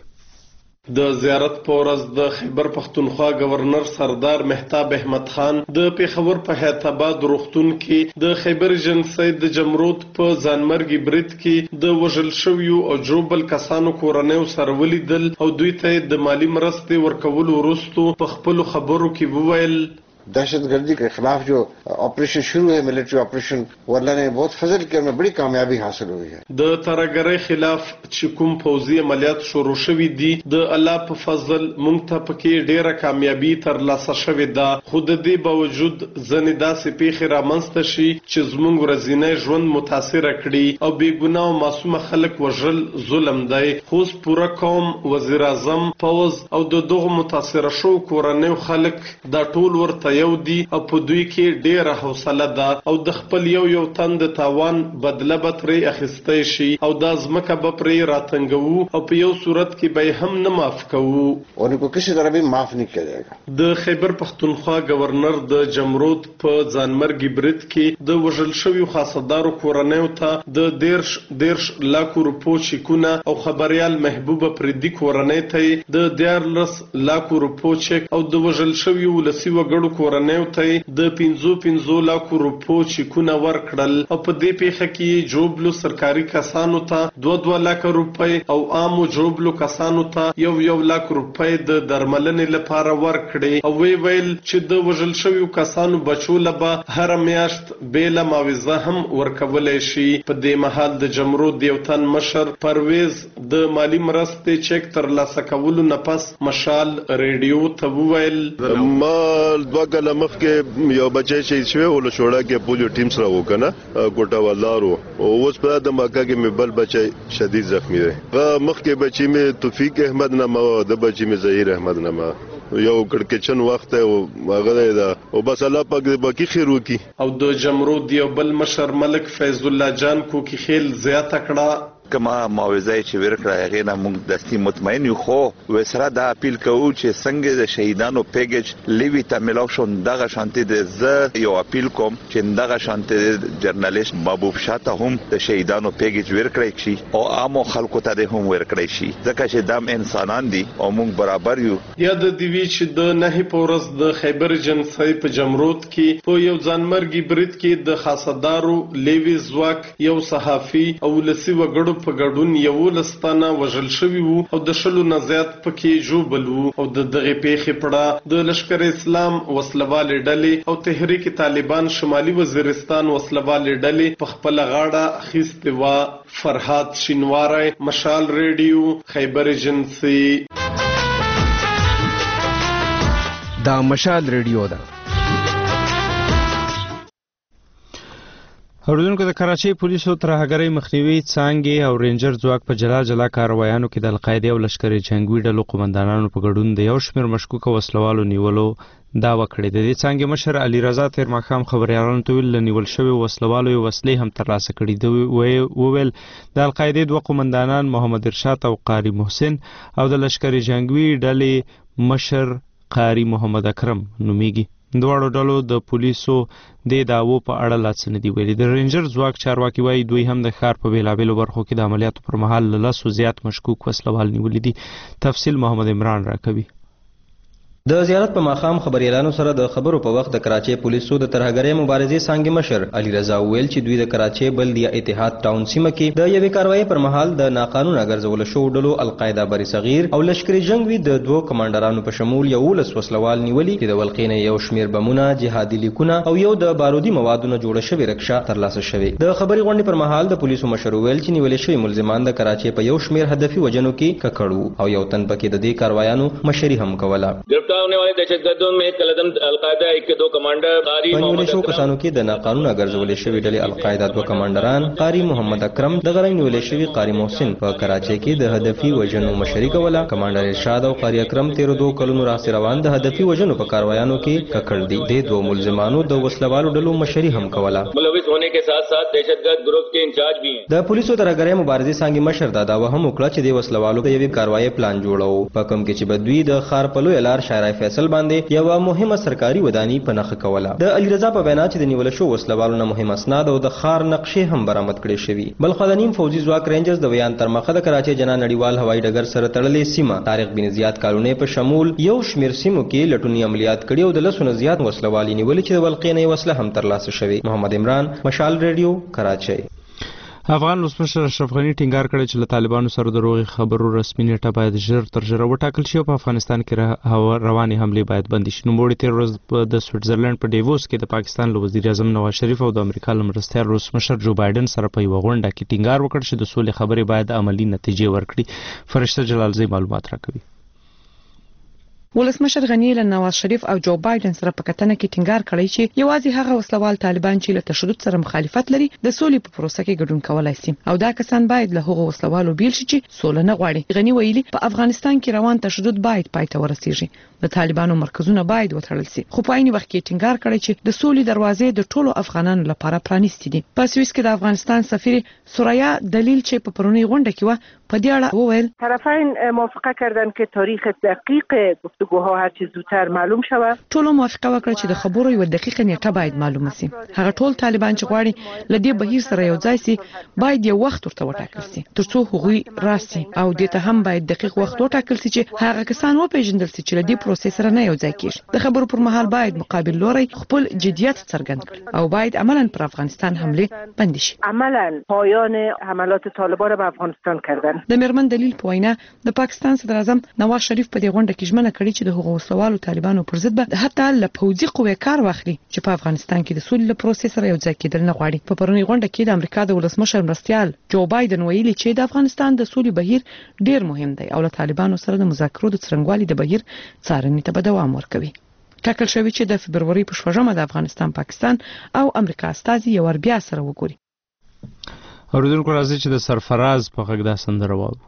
د زیارت په ورځ د خیبر پښتونخوا گورنر سردار مهتاب احمد خان د پېښور په حیات آباد روغتون کې د خیبر جنسۍ د جمرود په ځانمرګي برید کې د وژل شویو او جوبل کسانو کورنیو سره ولیدل او دوی ته د مالی مرستې ورکولو وروسته په خپلو خبرو کې وویل दहशतगर्दी के खिलाफ जो ऑपरेशन शुरू है मिलिट्री ऑपरेशन वो अल्लाह ने बहुत फजल किया में बड़ी कामयाबी हासिल हुई है. د ترګری خلاف چې کوم پوځي عملیات شروع شوي دي د الله په فضل مونږ ته پکې ډیره کامیابی ترلاسه شوې ده. خو د دې باوجود ځنې داسې پیښې رامنځته شي چې زموږ ورځنی ژوند متاثره کړي او بې ګناه او معصومه خلک وژل ظلم دی. خو پوره قوم، وزیر اعظم، پوځ او د دغو متاثره شو کورنیو خلک دا ټول ورته یو دي او په دوی کې ډیره حوصله ده او د خپل یو تن د تاوان بدله به ترې اخیستی شي او دا ځمکه به پرې راتنګوو او په یو صورت کې به هم نه معاف کوو. ان کو کسی طرح بھی معاف نہیں کیا جائے گا. د خیبر پښتونخوا گورنر د جمرود په ځانمرګي برید کې د وژل شویو خاصدارو کورنیو ته د 10 لاکو روپو چیکونه او خبريال محبوب پردي کورنۍ ته د 14 لاکو روپو چیک او د وژل شویو ولسی وګړو کورنیو ته د 15 لاکو روپو چیکونه ورکړل او په دې پیښه کې جوبلو سرکاري کسانو ته 2 لک روپۍ او عامو جوبلو کسانو ته 1 لک روپۍ د درملنې لپاره ورکړي او ویل چې د وژل شویو کسانو بچو لبا هر میاشت بیل معاوضه هم ورکولای شي. په دې مهال د جمرود یو تن مشر پرویز د مالی مرستې چیک ترلاسه کولو نه پس مشال ریډیو ته وویل کله مخکې یو بچی شهید شوی او له شوړه کې پولیو ټیم سره وکنه کوټه والارو او اوس په د مکه کې مې بل بچی شدید زخمی دی. مخکې بچی مې توفیق احمد نامه او د بچی مې ظهیر احمد نامه یو کڑکچن وخت او هغه دا او بس الله پاک دې باقي خیر وکي. او د جمرود یو بل مشر ملک فیض الله جان کو کی خیل زیاته کړه کما معاوضه چې ورکړه هغه نه موږ دستي مطمئن یو. خو وسره دا اپیل کوو چې څنګه د شهیدانو پیکیج لیوی ته ملاو شو دغه شانتي د ز یو اپیل کوم چې دغه شانتي جرنالیست محبوب شاته هم د شهیدانو پیکیج ورکړي شي او عامو خلکو ته هم ورکړي شي ځکه چې دام انسانان دي او موږ برابر یو. یا د دیوی چې د نه پورس د خیبر جنسۍ په جمرود کې په یو ځانمرګي برید کې د خاصدارو لیوی زواک یو صحافي او لسی وګړو په ګډون یو لستانه وژل شوی وو او د شلو نه زیات پکې جوبل وو او د دغه پیښې پړه د لشکر اسلام وسلوالې ډلې او تحریک طالبان شمالي وزیرستان وسلوالې ډلې په خپل غاړه اخیستې وه. فرهاد شینواری، مشال ریډیو، خیبر جنسۍ. دا مشال ریډیو ده. اوریدونکو د کراچۍ پولیسو ترهګرۍ مخنیوي څانګې او رینجر ځواک په جلا کاروایانو کې د القاعدې او لشکري جنګوي ډلو قومندانانو په ګډون د یو شمېر مشکوکه وسلوالو نیولو دعوه کړې ده. د دې څانګې مشر علي رضا تیر ماښام خبریالانو ته ویل له نیول شویو وسلوالو یې وسلې هم ترلاسه کړي ده. وویل د القاعدې 2 قومندانان محمد ارشاد او قاری محسن او د لشکري جنګوي ډلې مشر قاری محمد اکرم نومیږي. دواړو ډلو د پولیسو د دعوو په اړه لا څه نه دي ویلي. د رینجر ځواک چارواکي وایي دوی هم د ښار په بېلابېلو برخو کې د عملیاتو پر مهال له 10 زیات مشکوک وسلوال نیولي دي. تفصیل محمد عمران راکوي. د زیارت په ماښام خبريالانو سره د خبرو په وخت د کراچۍ پولیسو د ترهګرۍ مبارزې څانګې مشر علي رضا ویل چې دوی د کراچۍ بلدیه اتحاد ټاون سیمه کې د یوې کاروایي پر مهال د ناقانونه ګرځول شوو ډلو القاعده بری صغیر او لشکري جنگ وی د دوه کمانډرانو په شمول 11 وسلوال نیولي چې د ولقینې یو شمیر بمونه، جهادي لیکونه او یو د بارودي موادونو جوړه شوې رکشا ترلاسه شوې. د خبري غونډې پر مهال د پولیسو مشر ویل چې نیول شوي ملزمان د کراچۍ په یو شمیر هدفي وجنو کې ککړو او یو تن پکې د دې کاروایانو مشري هم کوله. गिरफ्तार होने वाले दहशतगर्दों में कलदम अलकायदा के 2 कमांडर कारी मोहम्मद अकरम कसानों کې د ناقانونه ګرځولې شوې ډلې القاعده 2 کمانډران قاری محمد اکرم د غړي نیولې شوی قاری محسن په کراچۍ کې د هدفي وجنو مشري کوله. کمانډر ارشاد او قاری اکرم 13 کلونو راځي روان د هدفي وجنو په کاروایانو کې ککړ دي. د دوه ملزمانو د وسلوالو ډلو مشري هم کوله. ملوث होने के साथ-साथ दहशतगर्द ग्रुप के इंचार्ज भी हैं. د پولیسو ترهګرۍ مبارزې څنګه مشر دا داوا هم وکړه چې د وسلوالو د یوې کاروایی پلان جوړو په کوم کې چې بدوی د خار په لوی لار شارع فیصل باندې یو مهمه سرکاري ودانی په نخښه کوله. د علي رضا په وینا چې د نیول شو وسلوالو نه مهم اسناد او د خار نقشې هم برآمد کړي شوي. بل خو د نیم فوجي ځواک رینجرز د ویان تر مخه د کراچۍ جنا نړیوال هوایي ډګر سره تړلې سیمه طارق بن زیاد کالونې په شمول یو شمیر سیمو کې لټونی عملیات کړي او د لسونو زیات وسلوالي نیول چې د ولقینې وسله هم ترلاسه شوي. محمد عمران، مشال ریډیو، کراچۍ. افغان ولسمشر اشرف غني ټینګار کړی چې له طالبانو سره د روغې خبرو رسمي نیټه باید ژر تر ژره وټاکل شي او په افغانستان کې روانې حملې باید بندې شي. نوموړي تېره ورځ د سویټزرلینډ په ډیووس کې د پاکستان له وزیر اعظم نواز شریف او د امریکا له مرستیال ولسمشر جو بایډن سره په یوه غونډه کې ټینګار وکړ چې د سولې خبرې باید عملي نتیجې ورکړي. فرشته جلالزی معلومات راکوي. ولسمشر غنی له نواز شریف او جو بایډن سره په کتنه کې ټینګار کړی چې یوازې هغه وسلوال طالبان چې له تشدد سره مخالفت لري د سولې په پروسه کې ګډون کولای شي او دا کسان باید له هغو وسلوالو بیل شي چې سوله نه غواړي. غنی ویلي په افغانستان کې روان تشدد باید پای ته ورسیږي. د طالبانو مرکزونه باید وتړل شي. خو په عین وخت کې ټینګار کړی چې د سولې دروازې د ټولو افغانانو لپاره پرانیستې دي. په سویس کې د افغانستان سفیر سوریا دلیل چې په پرونی غونډه کې و په دې اړه وویل طرفین موافقه کردند که تاریخ دقیق گفتگوها هر چه زودتر معلوم شود. ټولو موافقه وکړه چې د خبرو یو دقیقه نیټه باید معلومه شي. هغه ټول طالبان چې غواړي ل دې بهیر سره یو ځای شي باید یو وخت ورته وټاکل شي ترڅو هغوی راسي او د ته هم باید دقیق وخت وټاکل شي چې هغه کسان وپیژندل شي چې ل دې پروسې سره نه یو ځای کیږي. د خبرو پر مهال باید مقابل لوري خپل جديت څرګند کړي او باید عملاً پر افغانستان حمله بند شي. عملاً پایان حملات طالبان به افغانستان کردن. د مرمن دلیل په وینا د پاکستان صدر اعظم نواز شریف په دې غونډه کې ژمنه کړې چې د هغو وسلوالو طالبانو پر ضد به حتی له پوځي قوې کار واخلي چې په افغانستان کې د سولې له پروسې سره یو ځای کېدل نه غواړي. په پرونی غونډه کې د امریکا د ولسمشر مرستیال جو بایډن ویلي چې د افغانستان د سولې بهیر ډیر مهم دی او له طالبانو سره د مذاکرو د څرنګوالي د بهیر څارنې ته به دوام ورکوي. ټاکل شوی چې د فبرवरी په 14مه د افغانستان، پاکستان او امریکا استازي یو ور بیا سره وګوري. اوریدونکو راځي چې د سرفراز په غږ دا سندره واورو.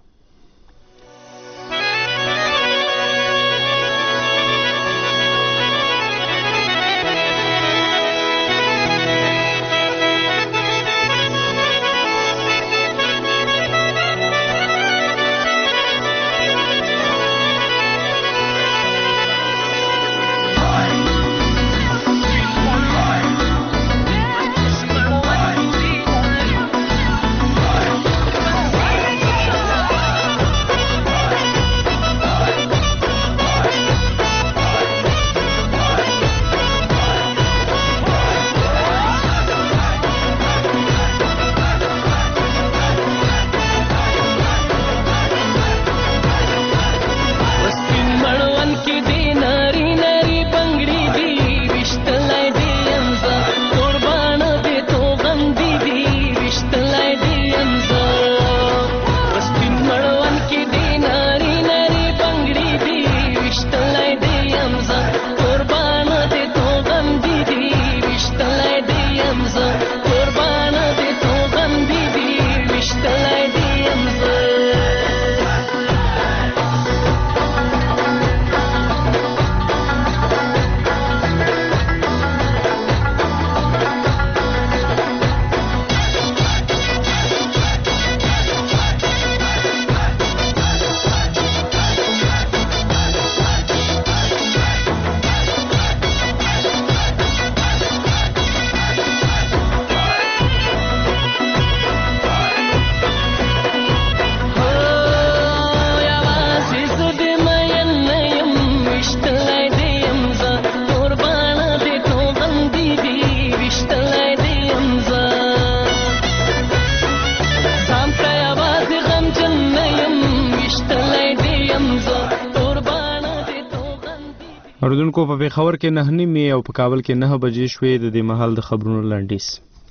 اردوونکو په پېښور کې 9:30 او په کابل کې 9 بجې شوې. د دې مهال د خبرونو لنډیز.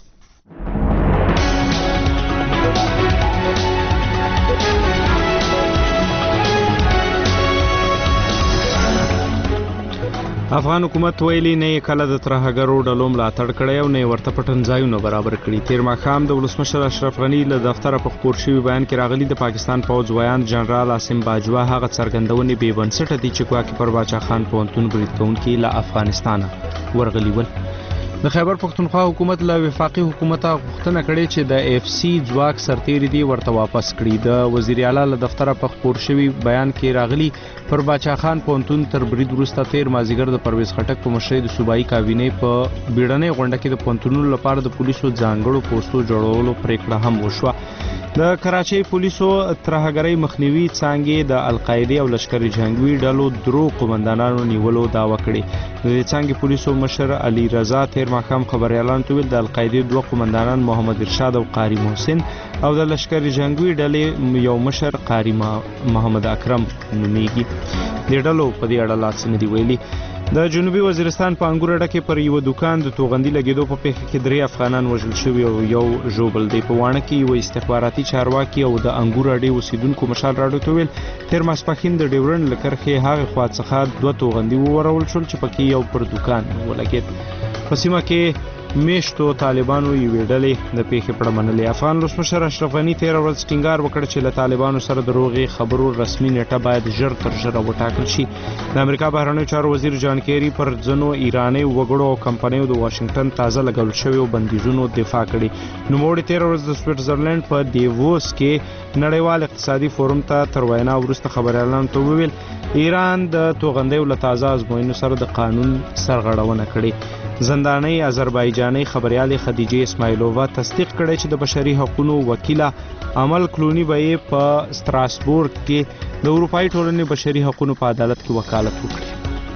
افغان حکومت ویلي نه یې کله د ترهګرو ډلو ملاتړ کړی او نه یې ورته پټنځایونه برابر کړي. تیر ماښام د ولسمشر اشرف غني له دفتره په خپور شوي بیان کې راغلي د پاکستان پوځ ویاند جنرال عاصم باجوا هغه څرګندونې بې بنسټه دي چې ګواکې پر باچا خان پوهنتون برید کوونکي له افغانستانه ورغلي ول. د خیبر پښتونخوا حکومت له وفاقي حکومت غوښتنه کړې چې د اف سی ځواک سرتیري دي ورته واپس کړي. د وزیر اعلی له دفتره په خپور شوي بیان کې راغلي پر باچا خان پوهنتون تر برید وروسته تیر مازیګر د پرویز خټک په مشرۍ د صوبایي کابینې په بیړنۍ غونډه کې د پوهنتونونو لپاره د پولیسو ځانګړو پوستو جوړولو پریکړه هم وشوه. د کراچۍ پولیسو ترهګرۍ مخنیوي څانګې د القاعدې او لشکري جنګوي ډلو درو قومندانانو نیولو دعوه کړې. د دې څانګې پولیسو مشر علي رضا تیر ماښام خبريالانو ته ویل د القاعدې دوه قومندانان محمد ارشاد او قاری محسن او د لشکري جنګوي ډلې یو مشر قاری محمد اکرم نومیږي. د ډلو په دې اړه لا څه نه دي ویلي. د جنوبي وزیرستان په انګور اډه کې پر یو دکان د توغندي لګیدو په پیښه کې 3 افغانان وژل شوي او یو ژوبل دی. په واڼه کې یو استخباراتي چارواکي او د انګور اډې اوسیدونکو مشال راډیو ته ویل تیر ماسپښین د ډیورن له کرښې هغه خوا څخه 2 توغندي وورول شول چې پکې یو پر دکان ولګېد. په سیمه کې میشتو طالبانو یوې ډلې د پیښې په اړه منلې. افغان ولسمشر اشرف غني تیر ورځ ټینګار وکړ چې له طالبانو سره د روغې خبرو رسمي نیټه باید ژر تر ژره وټاکل شي. د امریکا بهرنیو چارو وزیر جان کیری پر ځینو ایراني وګړو او کمپنیو د واشنگټن تازه لګول شویو بندیزونو دفاع کړې. نوموړي تیر ورځ د سویټزرلند په دیووس کې نړیوال اقتصادي فورم ته تر وینا وروسته خبريالانو ته وویل ایران د توغندیو له تازه ازموینو سره د قانون سرغړونه کړې. زندانۍ آذربایجاني خبريالې خدیجه اسماعیلووا تصدیق کړی چې د بشري حقوقو وکیله عمل کلونی به په ستراسبورګ کې د اروپאי ټولنې بشري حقوقو په عدالت کې وکالت وکړي.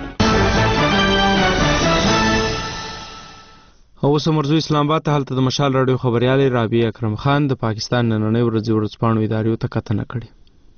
اوس مرزو اسلام آباد ته هلته د مشال راډیو خبريالې رابعه اکرم خان د پاکستان نننۍ ورځپاڼو ادارو ته کتنه کړې.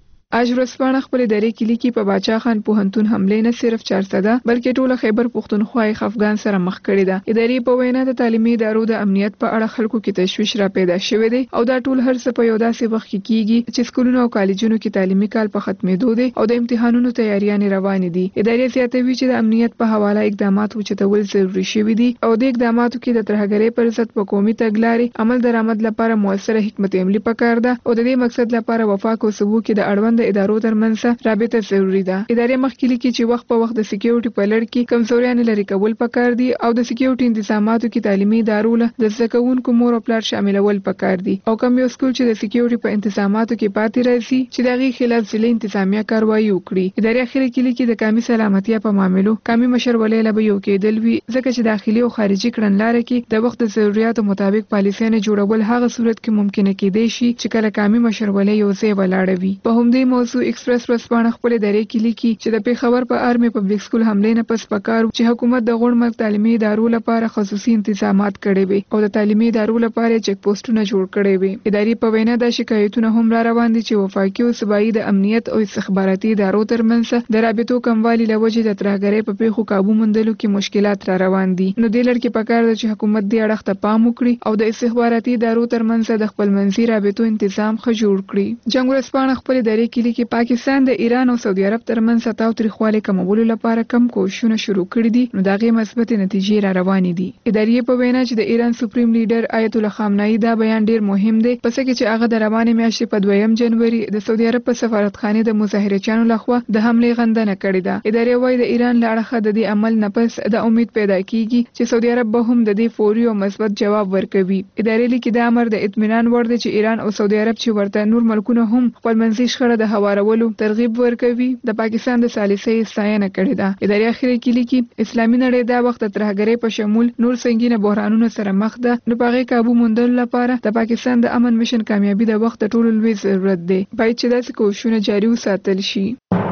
اج ورځپاڼه خپل ادارې کې لیکي په باچا خان پوهنتون حمله نه صرف 400 بلکې ټوله خیبر پښتونخوا افغان سره مخ کړی ده. ادارې په وینا د تعلیمي ادارو د امنیت په اړه خلکو کې تشویش را پیدا شوی دی او دا ټول هر څه په یو داسې وخت کې کیږي چې سکولونو او کالجونو کې تعلیمي کال په ختمېدو دی او د امتحانونو تیاریانې روانې دي. ادارې زیاتوي چې د امنیت په حواله اقدامات وچتول ضروري شوي دي او د اقداماتو کې د ترهګرۍ پر ضد په قومي تګلارې عمل درآمد لپاره موثره حکمت عملي پکار ده او د دې مقصد لپاره وفاق او ثبوت کې د اړوند ادارو ترمنځ رابطه ضروری ده. ادارې مخکې لیکي چې وخت په وخت د سکیورټي په لړ کې کمزوریاں لري کول پکار دي او د سکیورټي تنظیماتو کې تعلیمي ادارو له د زکونکو مور او پلار شاملول پکار دي او کوم یو سکول چې د سکیورټي په تنظیماتو کې پاتې راځي چې دغه خلاف ضلع انتظامیه کاروایی وکړي. ادارې اخر کې لیکي د قومي سلامتیا په معاملو قومي مشرولې له به یو کېدل وي ځکه چې داخلي او خارجي کړنلارې کې د وخت د ضرورتو مطابق پالیسیانه جوړول هغه صورت کې ممکن کېدای شي چې کله قومي مشرولې یو ځای ولاړ وي. په همدې موضوع ایکسپریس ورځپاڼه خپل ادارې کې لیکي چې د پیښور په آرمي پبلک سکول حمله نه پس پکار چې حکومت د غون ملک تعلیمي ادارو لپاره خصوصي تنظیمات کړي وي او د تعلیمي ادارو لپاره چک پوسټونه جوړ کړي وي. ادارې په وینا د شکایتونو هم را روان دي چې وفاقي او صوبایي د امنیت او استخباراتي ادارو ترمنځ د رابطو کموالی لوجه د ترهګرۍ په پیښو قابو موندلو کې مشکلات را روان دي. نو د لړ کې پکار ده چې حکومت دې اړه ته پام وکړي او د استخباراتي ادارو ترمنځ د خپل منځي رابطو تنظیم ښه جوړ کړي. جنگ ورځپاڼه خپل ادارې کې لیکي پاکستان د ایران او سعودي عرب ترمنځ تاو تریخواله کمولو لپاره کم کوششونه شروع کړي دي نو دغه مثبت نتیجې را روانې دي. ادارې په وینا چې د ایران سپریم لیډر آیت الله خامنه‌ای دا بیان ډیر مهم دی پس کې چې هغه د روانې میاشتې په 2 جنوري د سعودي عرب په سفارتخانه د مظاهرچیانو لخوا د حمله غندنه کړې ده. ادارې وايي د ایران له اړخه د دې عمل نه پس د امید پیدا کیږي چې سعودي عرب به هم د دې فوري او مثبت جواب ورکوي. ادارې لیکي د امر د اطمینان وړ دی چې ایران او سعودي عرب چې ورته نور ملکونه هم خپل منځي شخړه د هوارولو ترغیب ورکوي د پاکستان د ثالثي ستاینه کړې ده. ادارې اخر کې لیکي اسلامي نړۍ دا وخت د ترهګرۍ په شمول نور سنگینه بحرانونو سره مخ ده نو په هغه قابو موندلو لپاره د پاکستان د امن مشن کامیابی د وخت ټولو لوی ضرورت دی. باید چې داسې کوښښونه جاري وساتل شي.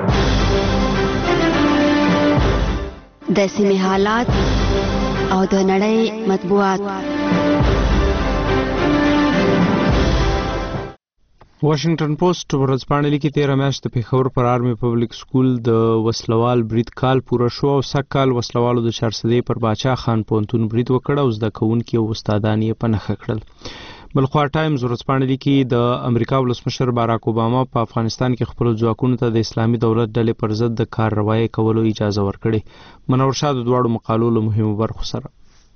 د سیمې حالات او د نړۍ مطبوعات. واشنگټن پوسټ ورځپاڼه لیکي 13 میاشت د پېښور پر آرمي پبلک سکول د وسلوال برید کال پوره شو او سږ کال وسلوالو د 400 پر باچا خان پوهنتون برید وکړ او زده کوونکي او استادان یې په نښه کړل. بلخوا ټایمز ورځپاڼه لیکي د امریکا ولسمشر باراک اوباما په افغانستان کې خپل ځواکونو ته د اسلامي دولت ډلې پر ضد د کارروایي کولو اجازه ورکړې. منور شاه د دواړو مقالو له مهمو برخو سره.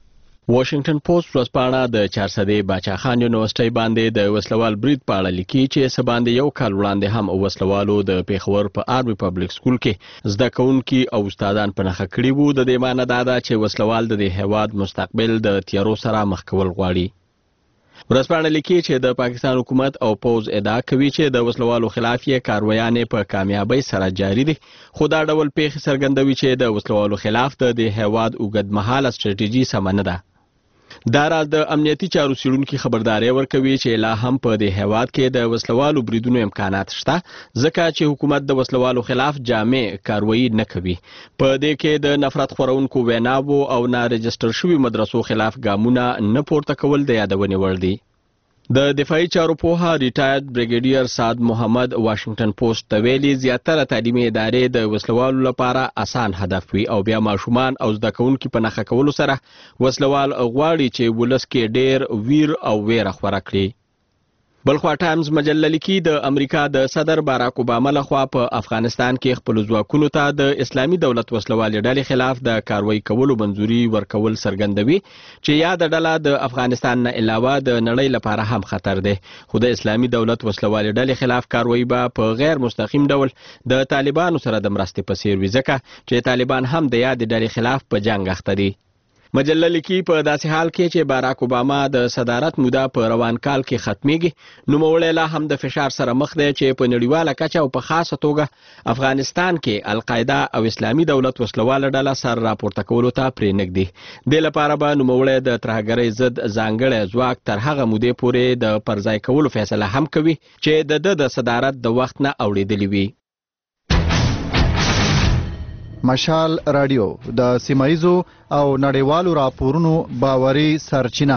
واشنگټن پوسټ ورځپاڼه د 400 باچا خان یونیورسيټي باندې د وسلوال برید په اړه لیکي چې سباندې یو کال وړاندې هم وسلوالو د پېښور په آرمي پبلک سکول کې زده کوونکي او استادان په نښه کړي وو. د دې معنی دا ده چې وسلوال د دې هیواد مستقبل د تیارو سره مخ کول غواړي. ورځپاڼه لیکي چې د پاکستان حکومت او پوز ادعا کوي چې د وسلوالو خلاف یې کاروایانې په کامیابی سره جاری دي، خو دا ډول پیښې څرګندوي چې د وسلوالو خلاف د دې هیواد اوږدمهاله ستراتیژي سمه نه ده. دا راز د امنیتي چارو څیړونکي خبرداري ورکوي چې لا هم په دې هیواد کې د وسلوالو بریدونو امکانات شته، ځکه چې حکومت د وسلوالو خلاف جامع کاروایی نه کوي. په دې کې د نفرت خورونکو ویناوو او نا رجستر شوي مدرسو خلاف ګامونه نه پورته کول د یادونې وړ دي. د دفاعي چارو پوها ریټایرډ بریګیډیر سعد محمد واشنگټن پوسټ ته ویلي زیاتره تعلیمي ادارې د وسلوالو لپاره اسان هدف وي او بیا ماشومان او زده کوونکي په نښه کولو سره وسلوال غواړي چې ولس کې ډیر ویر او ویره خپره کړي. بلخوا ټایمز مجله لیکي د امریکا د صدر باراک اوباما لخوا په افغانستان کې خپل ځواکونو ته د اسلامي دولت وسلوالې ډلې خلاف د کاروایی کولو منځوري ورکول څرګندوي چې یاد ډله د افغانستان نه علاوه د نړۍ لپاره هم خطر دی، خو د اسلامي دولت وسلوالې ډلې خلاف کاروایی به په غیر مستقیم ډول د طالبانو سره د مرستې په څیر وي، ځکه چې طالبان هم د یاد ډلې خلاف په جنگ اخته دي. مجله لیکي په داسې حال کې چې باراک اوباما د صدارت موده په روان کال کې ختميږي، نوموړی لا هم د فشار سره مخ دی چې په نړیواله کچه او په خاصه توګه افغانستان کې القاعده او اسلامي دولت وسلواله ډله سر راپورته کولو ته پرې نږدي. د لپاره به نوموړی د ترهګرۍ ضد ځانګړی ځواک تر هغه مودې پورې د پرځای کولو فیصله هم کوي چې د صدارت د وخت نه اوړېدلی وي. مشال رادیو د سیمایزو او نړیوالو راپورونو باوري سرچینه.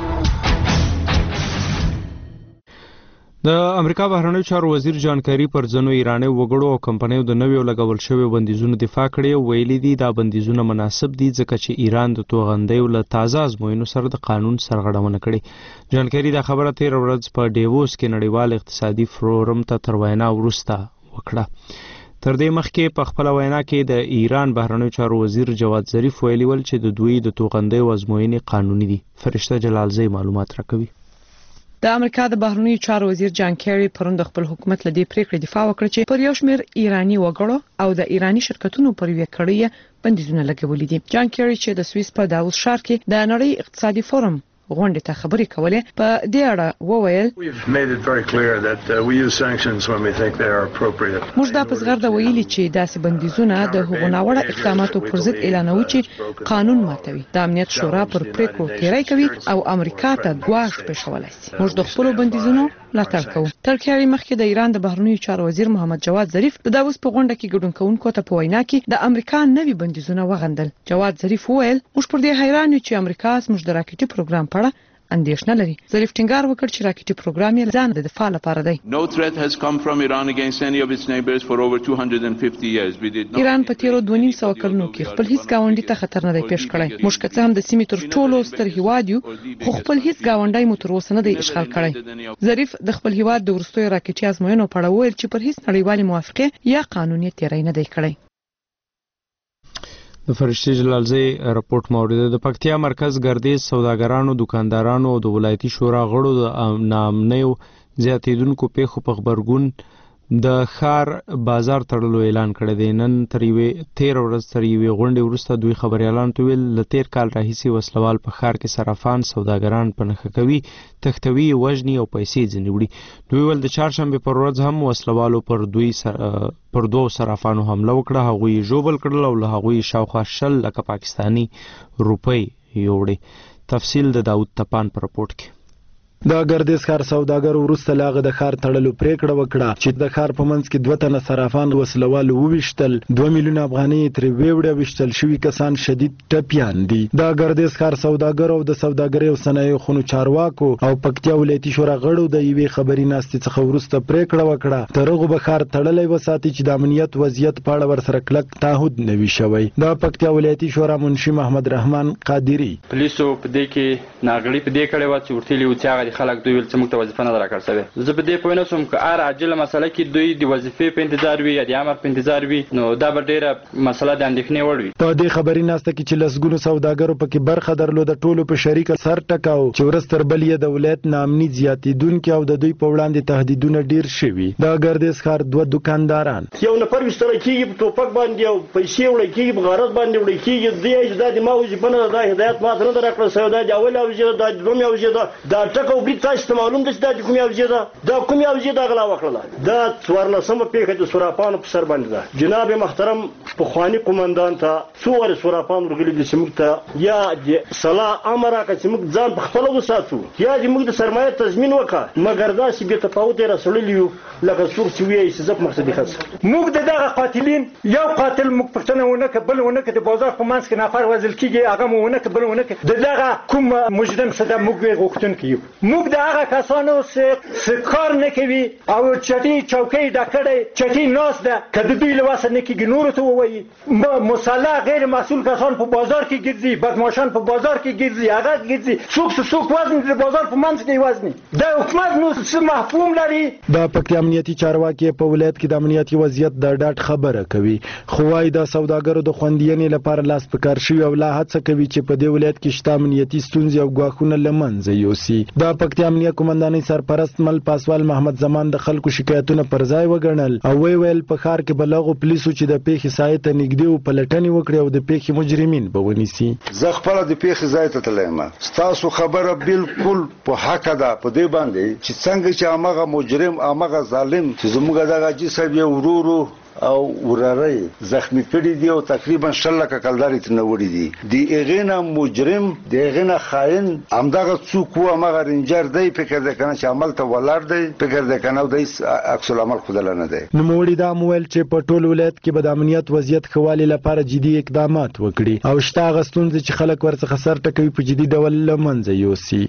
د امریکا بهرنیو چارو وزیر جان کری پر ځینو ایراني وګړو او کمپنیو د نویو لګول شویو بندیزونو دفاع کړې او ویلي دي دا بندیزونه مناسب دي ځکه چې ایران د توغندیو له تازه ازموینو سره د قانون سرغړونه کړې. جان کری دا خبره 13 ورځ په ډیووس کې نړیوال اقتصادي فورم ته تر وینا وروسته وکړه. تر دې مخکې په خپل وینا کې د ایران بهرنیو چارو وزیر جواد ظریف ویلي ول چې د دوی د توغندیو ازموینې قانوني دي. فرشته جلالزی معلومات راکوي. د امریکا د بهرنیو چارو وزیر جان کری پرون د خپل حکومت له دې پریکړې دفاع وکړه چې پر یو شمېر ایرانی وګړو او د ایرانی شرکتونو پر یوه کړۍ بندیزونه لګولي دي. جان کری چې د سویس په داووس ښار کې د نړۍ اقتصادي فورم غونډې ته خبرې کولې په دې اړه وویل موږ دا په زغرده ویلي چې داسې بندیزونه د هغو ناوړه اقداماتو پر ضد اعلانوي چې قانون ماتوي. د امنیت شورا پر پریکړو تیری کوي او امریکا ته ګواښ پېښولی شي. موږ د خپلو بندیزونو ملاتړ کوو. تر کاري مخکې د ایران د بهرنیو چارو وزیر محمد جواد ظریف د داووس په غونډه کې ګډون کوونکو ته په وینا کې د امریکا نوي بندیزونه وغندل. جواد ظریف وویل موږ پر دې حیران یو چې امریکا زموږ د راکټي پروګرام په اړه اندېښنه لري. ظریف ټینګار وکړ چې راکټي پروګرام یې ځان د دفاع لپاره دی. ایران په تیرو 2.5 کلونو کې خپل هیڅ گاونډي ته خطر نه دی پیښ کړی. موږ که څه هم د سیمې تر ټولو ستر هیواد یو، خو خپل هیڅ گاونډی مو تر اوسه نه دی اشغال کړی. ظریف د خپل هیواد د وروستیو راکټي ازموینو په اړه وویل چې پر هیڅ نړیوالې موافقې یا قانوني تیری نه دی کړی. د فرشتي جلالزی راپورټ مورد د پکتیا مرکز ګردیز سوداګرانو، دکاندارانو او د ولایتي شورا غړو د نامنیو زیاتیدونکو پیښو په خبرګون د ښار بازار تړلو اعلان کړی دی. نن تر 13 ورځ تر یوې غونډې وروسته دوی خبريالانو ته ویل له 13 کال راهیسې وسلوال په ښار کې صرافان سوداګران په نښه کوي، تښتوي، وژني او پیسې ځنې وړي. دوی ول د چهارشنبې پر ورځ هم وسلوالو پر دوه صرافانو حمله وکړه. هغوی ژوبل کړل او له هغوی شاوخوا 10 لکه پاکستانی روپۍ یوړې. تفصیل د داود تپان پر راپورټ کې. د ګردیز ښار سوداګر وروسته لاغه د ښار تړلو پریکړه وکړه چې د ښار په منځ کې 2 تنه صرافان وسلوال وویشتل 2 میلیونه افغانۍ ترې ویوړه ویشتل شوي کسان شدید ټپیان دي. د ګردیز ښار سوداګر او د سوداګرۍ او صنایعو خونو چارواکو او پکتیا ولایتي شورا غړو د یوې خبري ناستې څخه وروسته پریکړه وکړه تر هغه به ښار تړلی وساتي چې د امنیت وضعیت په اړه ورسره کلک تعهد نه وي شوی. د پکتیا ولایتي شورا منشي محمد رحمان قادری پولیسو په دې کې ناغړي په دې کړې و چې ورتلي و چې هغه خلک دوی ول چې موږ ته وظیفه نه راکړ شوی. زه په دې پوه نه شوم که هر عاجله مسله کې دوی د وظیفې په انتظار وي یا د امر په انتظار وي نو دا به ډېره مسله د اندېښنې وړ وي. په دې خبري ناسته کې چې لسګونو سوداګرو پکې برخه درلوده ټولو په شریکه سر ټکاو چې ورځ تر بلې د ولایت ناامني زیاتېدونکي او د دوی په وړاندې تهدیدونه ډېر شوي. د ګردیز ښار 2 دکانداران یو نفر ویشتلی کېږي په ټوپک باندې او پیسې وړی کېږي په غرض باندې وړی کېږي دی چې دا د ما وظیفه نه ده دا هدایت ماته نه ده راکړل سوی دا د اول اوزې ده دا د دومې اوزې ده دا ټک او برید تاسو ته معلوم ده چې دا د کومې اوزې ده دا کومې اوزې ده غلا وکړله دا 14مه پېښه د سوراپانو په سر باندې ده. جناب محترم پخواني قومندان ته څو وارې سوراپان ورغلي دي چې موږ ته یا د صلاح امر راکړه چې موږ ځان په خپله وساتو یا چې موږ د سرمایه تضمین وکړه مګر داسې بې تفاوت یې راسړلي یو لکه څوک چې وایي چې زه په مقصدي خاص موږ د دغه قاتلین یو قاتل موږ پوښتنه ونه کړه بل ونه کړه د بازار په منځ کې نفر وژل کېږي هغه مو ونه کړه بل ونه کړه د دغه کوم مجرم څه ده موږ یې غوښتونکي یو. موږ د هغه کسانو څه کار نه کوي او چټي چوکۍ ډک کړی چټي ناست ده که د دوی له وسه نه کېږي نورو ته ووایي مسلح غیر مسؤل کسان په بازار کې ګرځي بدماشان په بازار کې ګرځي هغه ګرځي څوک وزن د بازار په منځ کې وزني د حکومت نو څه مفهوم لري. د پکتیا امنیتي چارواکي په ولایت کې د امنیتي وضعیت د ډاډ خبره کوي خو وايي د سوداګرو د خوندیانې لپاره لاس په کار شوي او لا هڅه کوي چې په دې ولایت کې شته امنیتي ستونزې او ګواښونه له منځه یوسي. د پکتیا امنیه قومندانۍ سرپرست مل پاسوال محمد زمان د خلکو شکایتونه پر ځای وګڼل او ویل په ښار کې به لغو پولیسو چې د پیښې سایې ته نږدې و پلټنې وکړي او د پیښې مجرمین به ونیسي. زه خپله د پیښې ځای ته تللی یم ستاسو خبره بالکل په حقه ده په دې باندې چې څنګه چې همغه مجرم همغه ظالم چې زموږ دغه حاجي صاحب یې ورو او وراره زخمی کړي دي او تقریبا 100 لکه کلدارې ترنه وړي دي د هغې نه مجرم د هغې نه خاین همدغه څوک و همغه رینجر دی فکر دی که نه چې عمل ته ولاړ دی فکر دی که نه د هېڅ عکس العمل ښودلی نه دی. نوموړي دا هم ویل چې په ټول ولایت کې به د امنیت وضعیت ښه والي لپاره جدي اقدامات وکړي او شته هغه ستونزې چې خلک ورڅخه سر ټکوي په جدي ډول له منځه یوسي.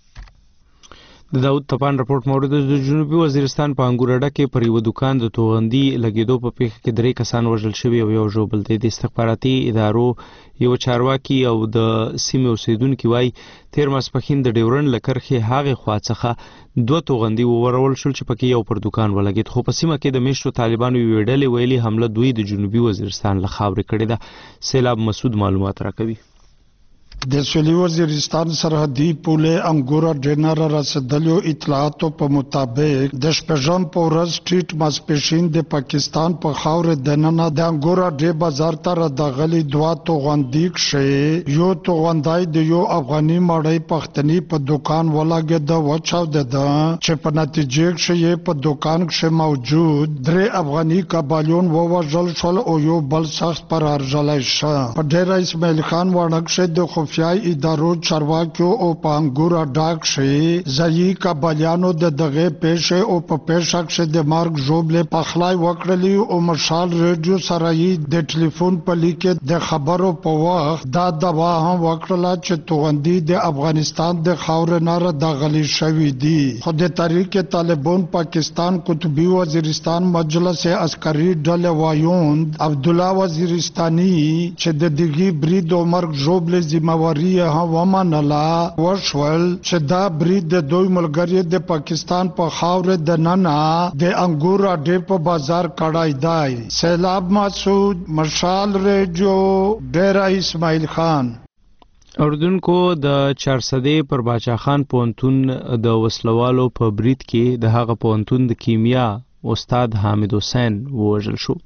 د داود طپان رپورټ مورد د جنوبي وزیرستان په انګورډه کې پر یو دکان د توغندي لګیدو په پیښه کې 3 کسان وژل شوي او یو ژوبل دی. د استخباراتي ادارو یو چارواکي او د سیمې اوسیدونکي وایي تیر ماسپښین د ډیورن له کرښې هغې خوا څخه 2 توغندي وورول شول چې پکې یو پر دکان ولګېد خو په سیمه کې د میشتو طالبانو یوې ډلې ویلي حمله دوی د جنوبي وزیرستان له خاورې کړې ده. سیلاب مسعود معلومات راکوي. د سویلي وزیرستان سرحدي پولې انګورا ډینر رسیدلو اطلاعاتو په مطابق د شپږم په ورځ سټریټ ماسپښین د پاکستان په خاورې دننه د انګورا ډې بازار ته راغلي 2 توغندي کښې یو توغندی د یو افغاني مړی پښتني په دکان ولګېده وچاودېده چې په نتیجې کښې یې په دکان کښې موجود 3 افغاني کبالیون ووژل شول او یو بل شخص فرار ژلی شه. په ډېره اسماعیل خان واڼه کښې د خفیای ادارو چارواکیو او په انګورا ډاک کښې ځایي کبالیانو د دغې پیښې او په پیښه کښې د مرګ ژوبلې پخلی وکړلي او مشال ریډیو سره یې د ټلیفون په لیک کې د خبرو په وخت دا دعوا هم وکړله چې توغندي د افغانستان د خاورې نه راغلي شوي دي. خو د تحریک طالبان پاکستان قطبي وزیرستان مجلس عسکري ډلې وایوند عبدالله وزیرستاني چې د دغې برید او مرګ ژوبلې ذمه واري هم ومنله وشول چې دا برید د دوی ملګري د پاکستان په خاورې دننه د انګورا ډې په بازار کړی دی. سیلاب مسعود مشال ریډیو ډیره اسماعیل خان. اردوونکو د چارسدې پر باچا خان پوهنتون د وسلوالو په برید کې د هغه پوهنتون د کیمیا استاد حامد حسین ووژل شو.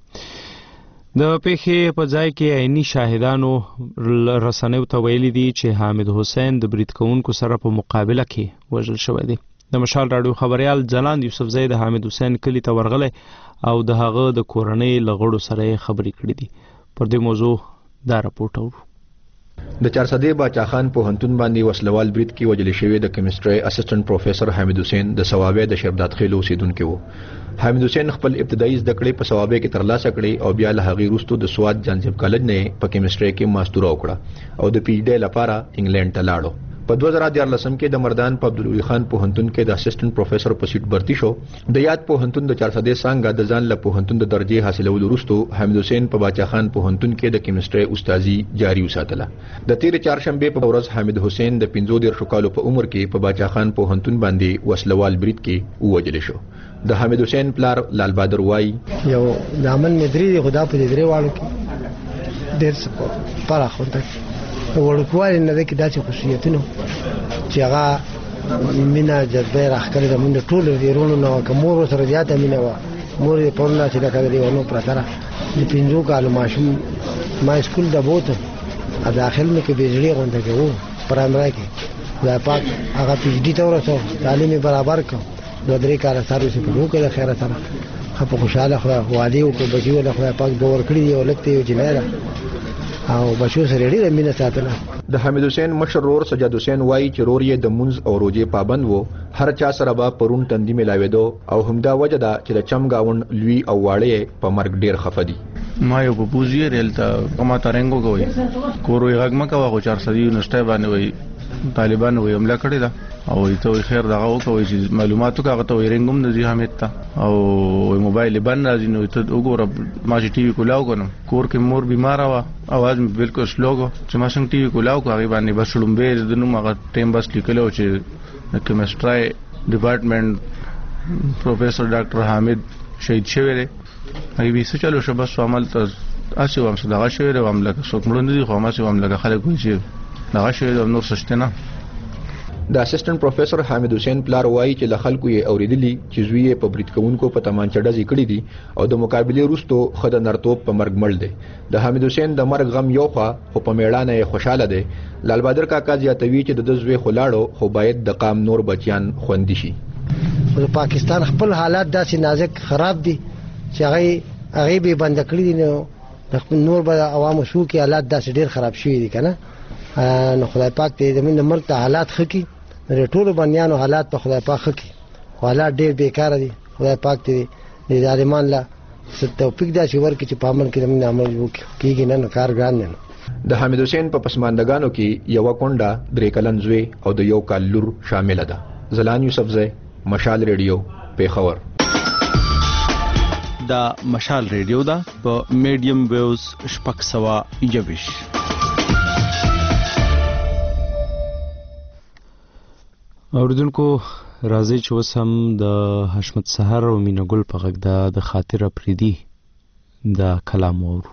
د پیښې په ځای کې عیني شاهدانو رسنیو ته ویلي دي چې حامد حسین د برید کوونکو سره په مقابله کې وژل شوی دی. د مشال راډیو خبریال ځلاند یوسفزی د حامد حسین کلي ته ورغلی او د هغه د کورنۍ له غړو سره یې خبرې کړې دي. پر دې موضوع دا راپورټ اورو. د چارسدې باچا خان پوهنتون باندې وسلوال برید کې وجل شوی د کیمستري اسسټنټ پروفیسور حمید حسین د ثوابه د شربدات خیل اوسیدونکو وو. حمید حسین خپل ابتدایي زده کړې په ثوابه کې ترلاسه کړې او بیا له هغې وروسته د سواد جانزیب کالج نه په کیمستري کې ماستوره وکړه او د پی ایچ ډي لپاره انګلند ته لاړو. په 2014 کې د مردان په عبدالولی خان پوهنتون کې د اسسټنټ پروفیسور په سیټ برتی شو. د یاد پوهنتون د چارسدې څنګه د ځان له پوهنتون د درجه حاصلولو وروسته حمید حسین په باچا خان پوهنتون کې د کیمستري استادي جاری وساتله. د تیر چهارشنبه په ورځ حمید حسین د 15 کالو په عمر کې په باچا خان پوهنتون باندې وسلوال برید کې ووجل شو. د حمید حسین پلار لال بادر وای یو دامن مدري خدا په دې درې والو کې ډېر څه پاره خونده ورکوال نه د کې داسې خصوصیتونه چې هغه مینا جذبه راخکړه د موږ ټول ورونو نو کومور سره زیاته مینا و مور په پرنا چې دا کړی ونه پرتره د 15 کالو ماشوم ما سکول د بوت ا داخل مې کې بجلی غونډه کې وو پرایمری کې دا پاک هغه پی ایچ ډی ته ورسو تعلیم برابر کړ نو درې کال سره چې په وکړه خیره سره خو خوشاله خو وادي او په بچیو له خدای پاک دور کړی او لکته یو جنایره او بچو سره ډېر مینه ساتله. د حمید حسین مشر رور سجاد حسین وای چې رور یې د منځ او روزه پابند وو. هر چا سره به پرون تندې ملاویدو او همدا وجه ده چې د چمګاون لوی او واړې په مرګ ډېر خفه دي. ما یو په پوزي ریل ته کومه ترنګو کوي کورو یې غږ مکه واغو 400 یونیورسيټي باندې وای طالبان وای حمله کړې ده او ته خیر دغه وکوي چې معلوماتو کاغه ته رنګم نزي حمید ته او موبایل باندې راځي نو ته وګوره ما چې ټي وي کولاو کنم کور کې مور بیمار و اواز مې بالکل سلوګو چې ما څنګه ټي وي کولاو کوي باندې بس لومبه د نوم هغه ټیم بس لیکلو چې د کیمستري ډپارټمنټ پروفیسور ډاکټر حامد شهید شوی دی هغه به څه چلو شو بس عمل ته اسو هم صدقه شوی دی عمل که څوک مړ نه دي خو ما سي عمل که خلک وي چې دغه شوی د نور سشته نه. د اسسټنټ پروفیسور حامد حسین پلار وایي چې له خلکو یې اوریدلی چې زوی یې په برید کوونکو په تمانچه ډزې کړې دي او د مقابلې وروسته ښه د نرتوب په مرګ مړ دی. د حامد حسین د مرګ غم یو خوا خو په میړانه یې خوشحاله دی. لال بادر کاکا زیاتوي چې د زوی خو لاړو خو باید د قام نور بچیان خوندي شي. د پاکستان خپل حالات داسې نازک خراب دي چې هغه به بند کړی دي نو د نور به عوامو شو کې حالات داسې ډیر خراب شوي دي کنه نو خدای پاک دې زمين مرګ ته حالات خکې د ټولو بنیانو حالات په خدای پاک خکې حالات ډیر بیکاره دي خدای پاک دې ظالمان لا توفیق دا چې ورکړي چې په عمل کې زمين عمل وکړي نه کار ګران نه. د حمید حسین په پسماندګانو کې یو کونډه درې کلن زوی او د یو کال لور شامل ده. زلان یوسفزی مشال ریډیو پیښور. دا مشال ریډیو دا په میډیم ویوز شپږ سوه یویش. اوریدونکو راځي چې اوس هم د حشمت سحر او مینا ګل په غږ د خاطر اپریدي د کلام اورو.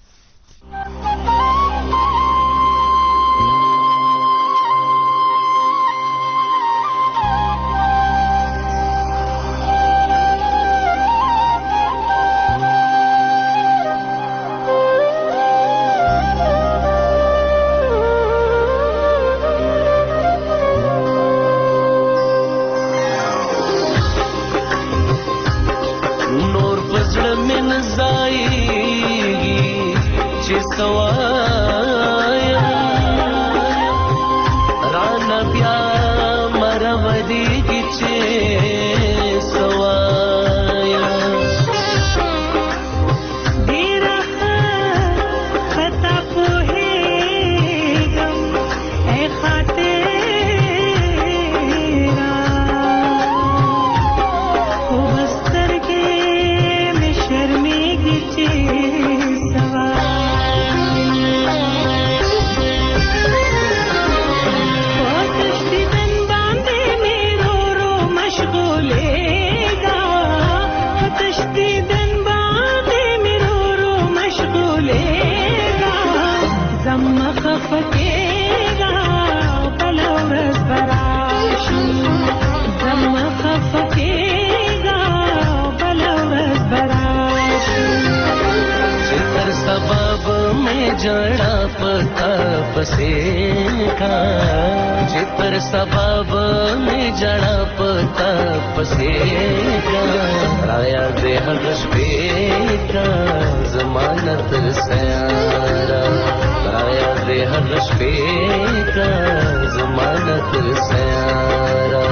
जिपर सबब में जड़ा पता पसेगा राया दे हर्ष बेका जमानत सयारा राया دې هغه شپې کا زمانه تر سیاره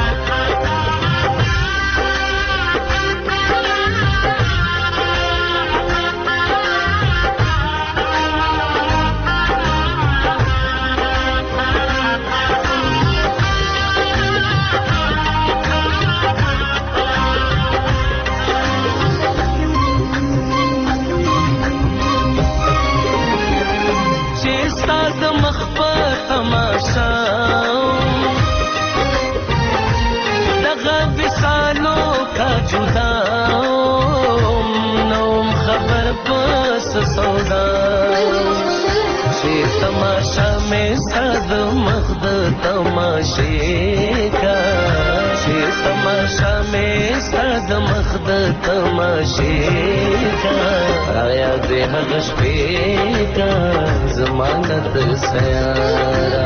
तमाशा में सद मख्द तमाशे का तमाशा में सद मख्द तमाशे का आया दे हगश पे का जमानत सयारा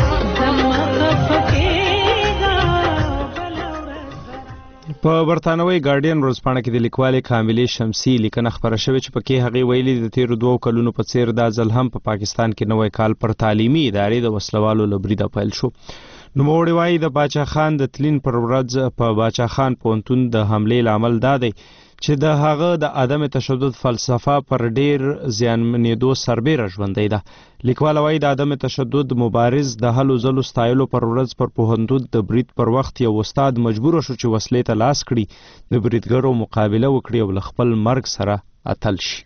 په برتانوي ګارډین ورځپاڼه کې د لیکوالې کاملې شمسي لیکنه خبره شوې چې پکې هغې ویلي د تیرو 2 کلونو په څیر دا ځل هم په پاکستان کې نوی کال پر تعلیمي ادارې د وسلوالو له بریده پیل شو. نوموړی وایي د باچا خان د تلین پر ورځ په باچا خان پوهنتون د حملې لامل دا دی چې د هغه د عدم تشدد فلسفه پر ډیر زیانمنېدو سربیره ژوندۍ ده. لیکوال وایي د عدم تشدد مبارز د هلو ځلو ستایلو پر ورځ پر پوهنتون د برید پر وخت یو استاد مجبور شو چې وسلې ته لاس کړي، د بریدګرو مقابله وکړي او له خپل مرګ سره اتل شي.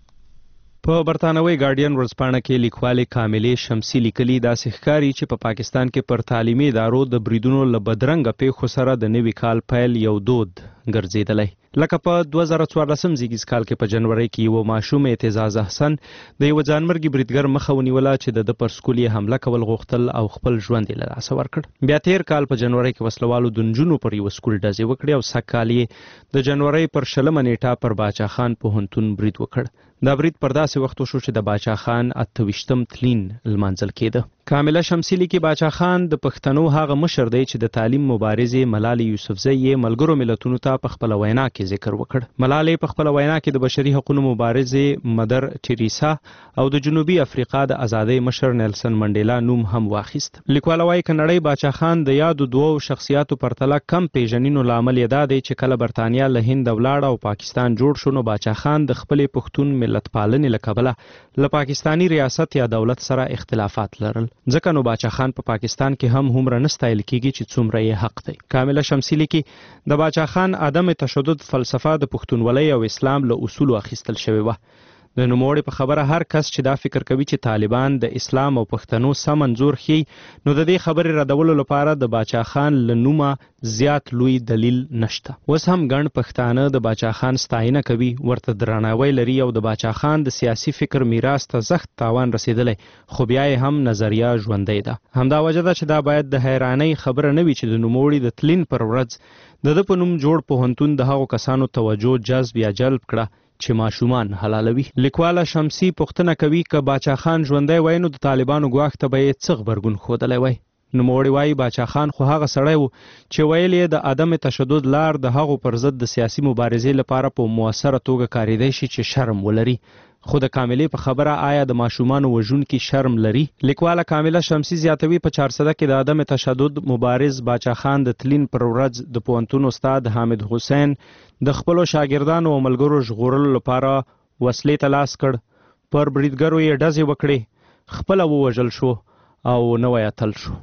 په برتانوي ګارډین ورځپاڼه کې لیکوالې کاملې شمسي لیکلي داسې ښکاري چې په پاکستان کې پر تعلیمي ادارو د بریدونو له بدرنګه پیښو سره د نوي کال پیل یو دود ګرځېدلی. لکه په 2014 زیږیز کال کې په جنوري کې یو ماشوم اعتزاز احسن د یو ځانمرګي بریدګر مخه ونیوله چې د پر سکول یې حمله کول غوښتل او خپل ژوند یې له لاسه ورکړ. بیا تیر کال په جنوري کې وسلوالو د نجونو پر یو سکول ډزې وکړې او سږ کال یې د جنوري پر 20 نیټه پر باچا خان پوهنتون برید وکړ. دا برید پر داسې وخت وشو چې د باچا خان 28م تلین لمانځل کېده. کامله شمسي لیکي باچا خان د پښتنو هغه مشر دی چې د تعلیم مبارزې ملالۍ یوسفزۍ یې ملګرو ملتونو ته په خپل وینا کې ذکر وکړ. ملالۍ په خپل وینا کې د بشري حقوقو مبارزې مدر ټریسا او د جنوبي افریقا د ازادۍ مشر نیلسن منډیلا نوم هم واخیست. لیکوال وایي چې نړۍ باچا خان د یادو دوو شخصیاتو پرتله کم پیژنینو لامل یې دا دی چې کله برتانیا له هند ولاړه او پاکستان جوړ شو نو باچا خان د خپلې پښتون ملت پالنې له کبله له پاکستانی ریاست یا دولت سره اختلافات لرل، ځکه نو باچا خان په پاکستان کې هم هومره نه ستایل کیږي چې څومره یې حق دی. کامله شمسي لیکي د باچا خان عدم تشدد فلسفه د پښتونولۍ او اسلام له اصولو اخیستل شوې وه. د نوموړي په خبره هر کس چې دا فکر کوي چې طالبان د اسلام او پښتنو سم انځور ښیي نو د دې خبرې ردولو لپاره د باچا خان له نومه زیات لوی دلیل نشته. اوس هم ګڼ پښتانه د باچا خان ستاینه کوي، ورته درناوی لري او د باچا خان د سیاسي فکر میراث ته سخت تاوان رسیدلی، خو بیا یې هم نظریه ژوندۍ ده. همدا وجه ده چې دا باید د حیرانۍ خبره نه وي چې د نوموړي د تلین پر ورځ د ده په نوم جوړ پوهنتون د هغو کسانو توجه جذب یا جلب کړه چې ماشومان حلالوي. لیکواله شمسي پوښتنه کوي که باچا خان ژوندی وای نو د طالبانو ګواښ ته به یې څه غبرګون ښودلی وای. نوموړی وایي باچا خان خو هغه سړی و چې ویل یې د عدم تشدد لار د هغو پر ضد د سیاسي مبارزې لپاره په مؤثره توګه کارېدی شي چې شرم ولري. خو د کاملې په خبره آیا د ماشومانو وژونکي شرم لري؟ لیکواله کامله شمسي زیاتوي په 400 کې د عدم تشدد مبارز باچا خان د تلین پر ورځ د پوهنتون استاد حامد حسین د خپلو شاګردانو او ملګرو ژغورلو لپاره وسلې ته لاس کړ، پر بریدګرو یې ډزې وکړې، خپله ووژل شو او نوی اتل شو.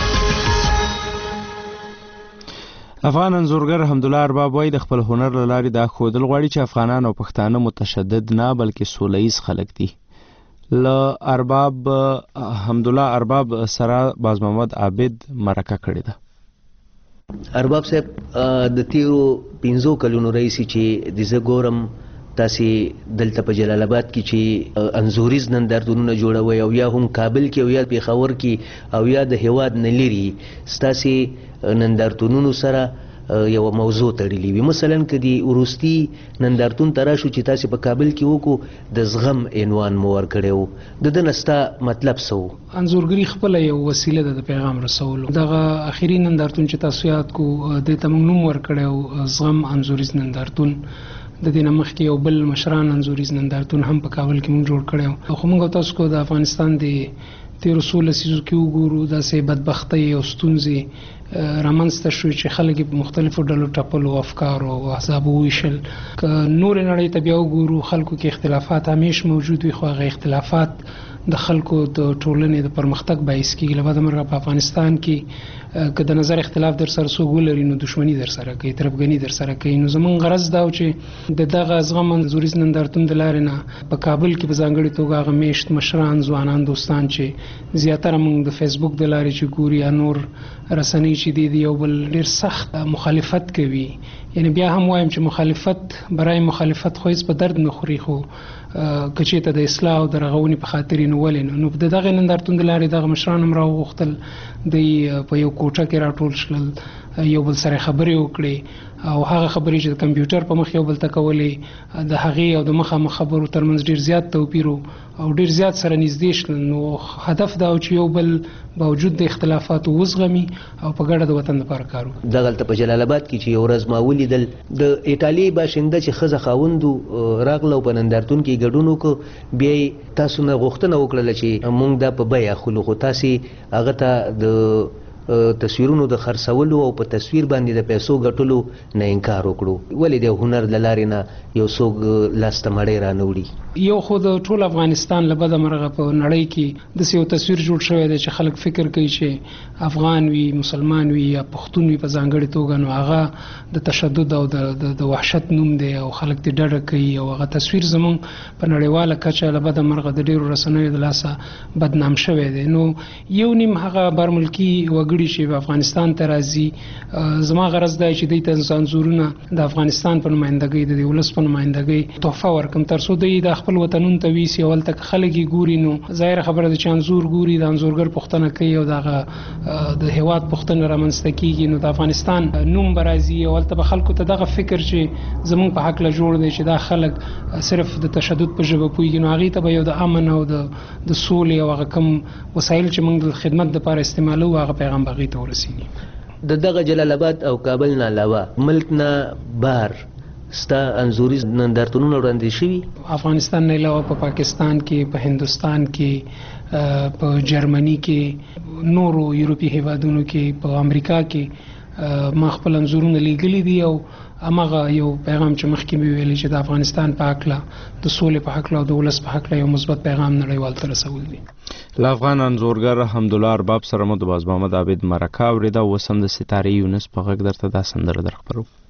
افغان انځورګر حمدالله ارباب وایي د خپل هنر له لارې دا ښودل غواړي چې افغانان او پښتانه متشدد نه بلکې سوله ییز خلک دي. له حمدالله ارباب سره باز محمد عابد مرکه کړې ده. ارباب صاحب د تیرو 15 کلونو راهیسې چې د زه ګورم تاسې دلته په جلال آباد کې چې انځوریز نندارتونونه جوړوئ او یا هم کابل کې او یا پېښور کې او یا د هیواد نه لرې ستاسې نندارتونونو سره یو موضوع تړلې وي. مثلا که د وروستي نندارتون ته راشو چې تاسې په کابل کې وکړو د زغم عنوان مو ورکړی و، د ده نه ستا مطلب څه و؟ انځورګري خپله یو وسیله ده د پیغام رسولو. دغه اخري نندارتون چې تاسو یاد کو دې ته موږ نوم ورکړی و زغم انځوریز نندارتون. د دې نه مخکې یو بل مشران انځوریز نندارتون هم په کابل کې موږ جوړ کړی و. خو موږ تاسو کو د افغانستان د تیر 16 لسیزو کې وګورو داسې بدبختۍ او ستونزې رامنځته شوې چې خلک په مختلفو ډلو ټپلو افکارو او احزابو ویشل که نور نړۍ ته بیا وګورو خلکو کې اختلافات همیشه موجود وي خو هغه اختلافات د خلکو د ټولنې د پرمختګ باعث کیږي لبا د مرګ په افغانستان کې که د نظر اختلاف در سره څوک ولري نو دښمني در سره کوي طرفګني در سره کوي نو زمون غرض دا و چې د دغه زغم منځوري نندارتون د لارې نه په کابل کې په ځانګړي توګه هغه میشت مشران ځوانان دوستان چې زیاتره موږ د فیسبوک د لارې چې ګوري یا نور رسنۍ چې دی یو بل ډیر سخت مخالفت کوي یعنی بیا هم وایم چې مخالفت برای مخالفت خو هیڅ په درد نه خوري خو کچې ته د اصلاح او د رغونې په خاطر نو ولې نو د دغه نندارتون د لارې دغه مشران هم راوغوښتل د په یو کوټه کې راټول شول یو بل سره خبرې وکړي او هغه خبرې چې د کمپیوټر په مخ یو بل ته کولې د هغې او د مخامخ خبرو ترمنځ ډیر زیات توپیر او ډیر زیات سره نږدې شول نو هدف دا و چې یو بل باوجود د اختلافاتو وزغمي او په ګډه د وطن لپاره کار وکړي دغلته په جلال آباد کې چې یو ورځ ما ولیدل د ایټالیا باشنده چې ښځه خاوندو راغله په نندارتون کې ګډون وکړو بیا تاسو نه غوښتنه وکړله چې موږ دا په بیه اخلو خو تاسې هغه ته د تصویرونو د خرڅولو او په تصویر باندې د پیسو ګټلو نه انکار وکړو ولې د هنر د لارې نه یو څوک لاسته مړی رانوړي یو خو د ټول افغانستان له بده مرغه په نړۍ کې د یو تصویر جوړ شوی دی چې خلک فکر کوي چې افغان وي مسلمان وي یا پښتون وي په ځانګړي توګه نو هغه د تشدد او د وحشت نوم دی او خلک دې ډډه کوي او هغه تصویر زمونږ په نړیواله کچه له بده مرغه د ډیرو رسنیو د لاسه بدنام شوی دی نو یو نیم هغه برملکي وګړي چې په افغانستان ته راځي زما غرض دی چې دوی ته ځانزورونه د افغانستان په نمائندګۍ د ولس په نمائندګۍ تحفه ورکم تر څو دوی د خپل وطنونو ته ویسي اول تک خلک ګوري نو ظاهر خبره ده چې انزور ګوري د انزورګر پښتنه کوي او دغه د هیواد پښتنه رامنځته کیږي نو د افغانستان نوم برازي اول ته خلکو ته دغه فکر چې زمونږ په حق له جوړ دی چې دا خلک صرف د تشدد په ژبه پوهیږي نو هغه ته به یو د امن او د سولې او هغه کم وسایل چې موږ د خدمت لپاره استعمالو هغه پیغام بغي ته ورسیږي د دغه جلال آباد او کابل نه علاوه ملک نه بهر ستا انزوري نندارتونونه وړاندې شوي افغانستان نه علاوه په پاکستان کې په هندستان کې په جرمني کې نورو یورپی هیوادونو کې په امریکا کې ما خپل انزورونه لیږلي دي او امغه یو پیغام چې مخکې مې ویلي چې د افغانستان په حق له د سولې په حق له او د ولس په حق له یو مثبت پیغام نړیوال ته رسول دي له افغان انځورګر حمدالله ارباب سره مو د باز محمد عابد مرکه اورېده اوس هم د ستارې یونس په غږ درته دا سندره درخبرو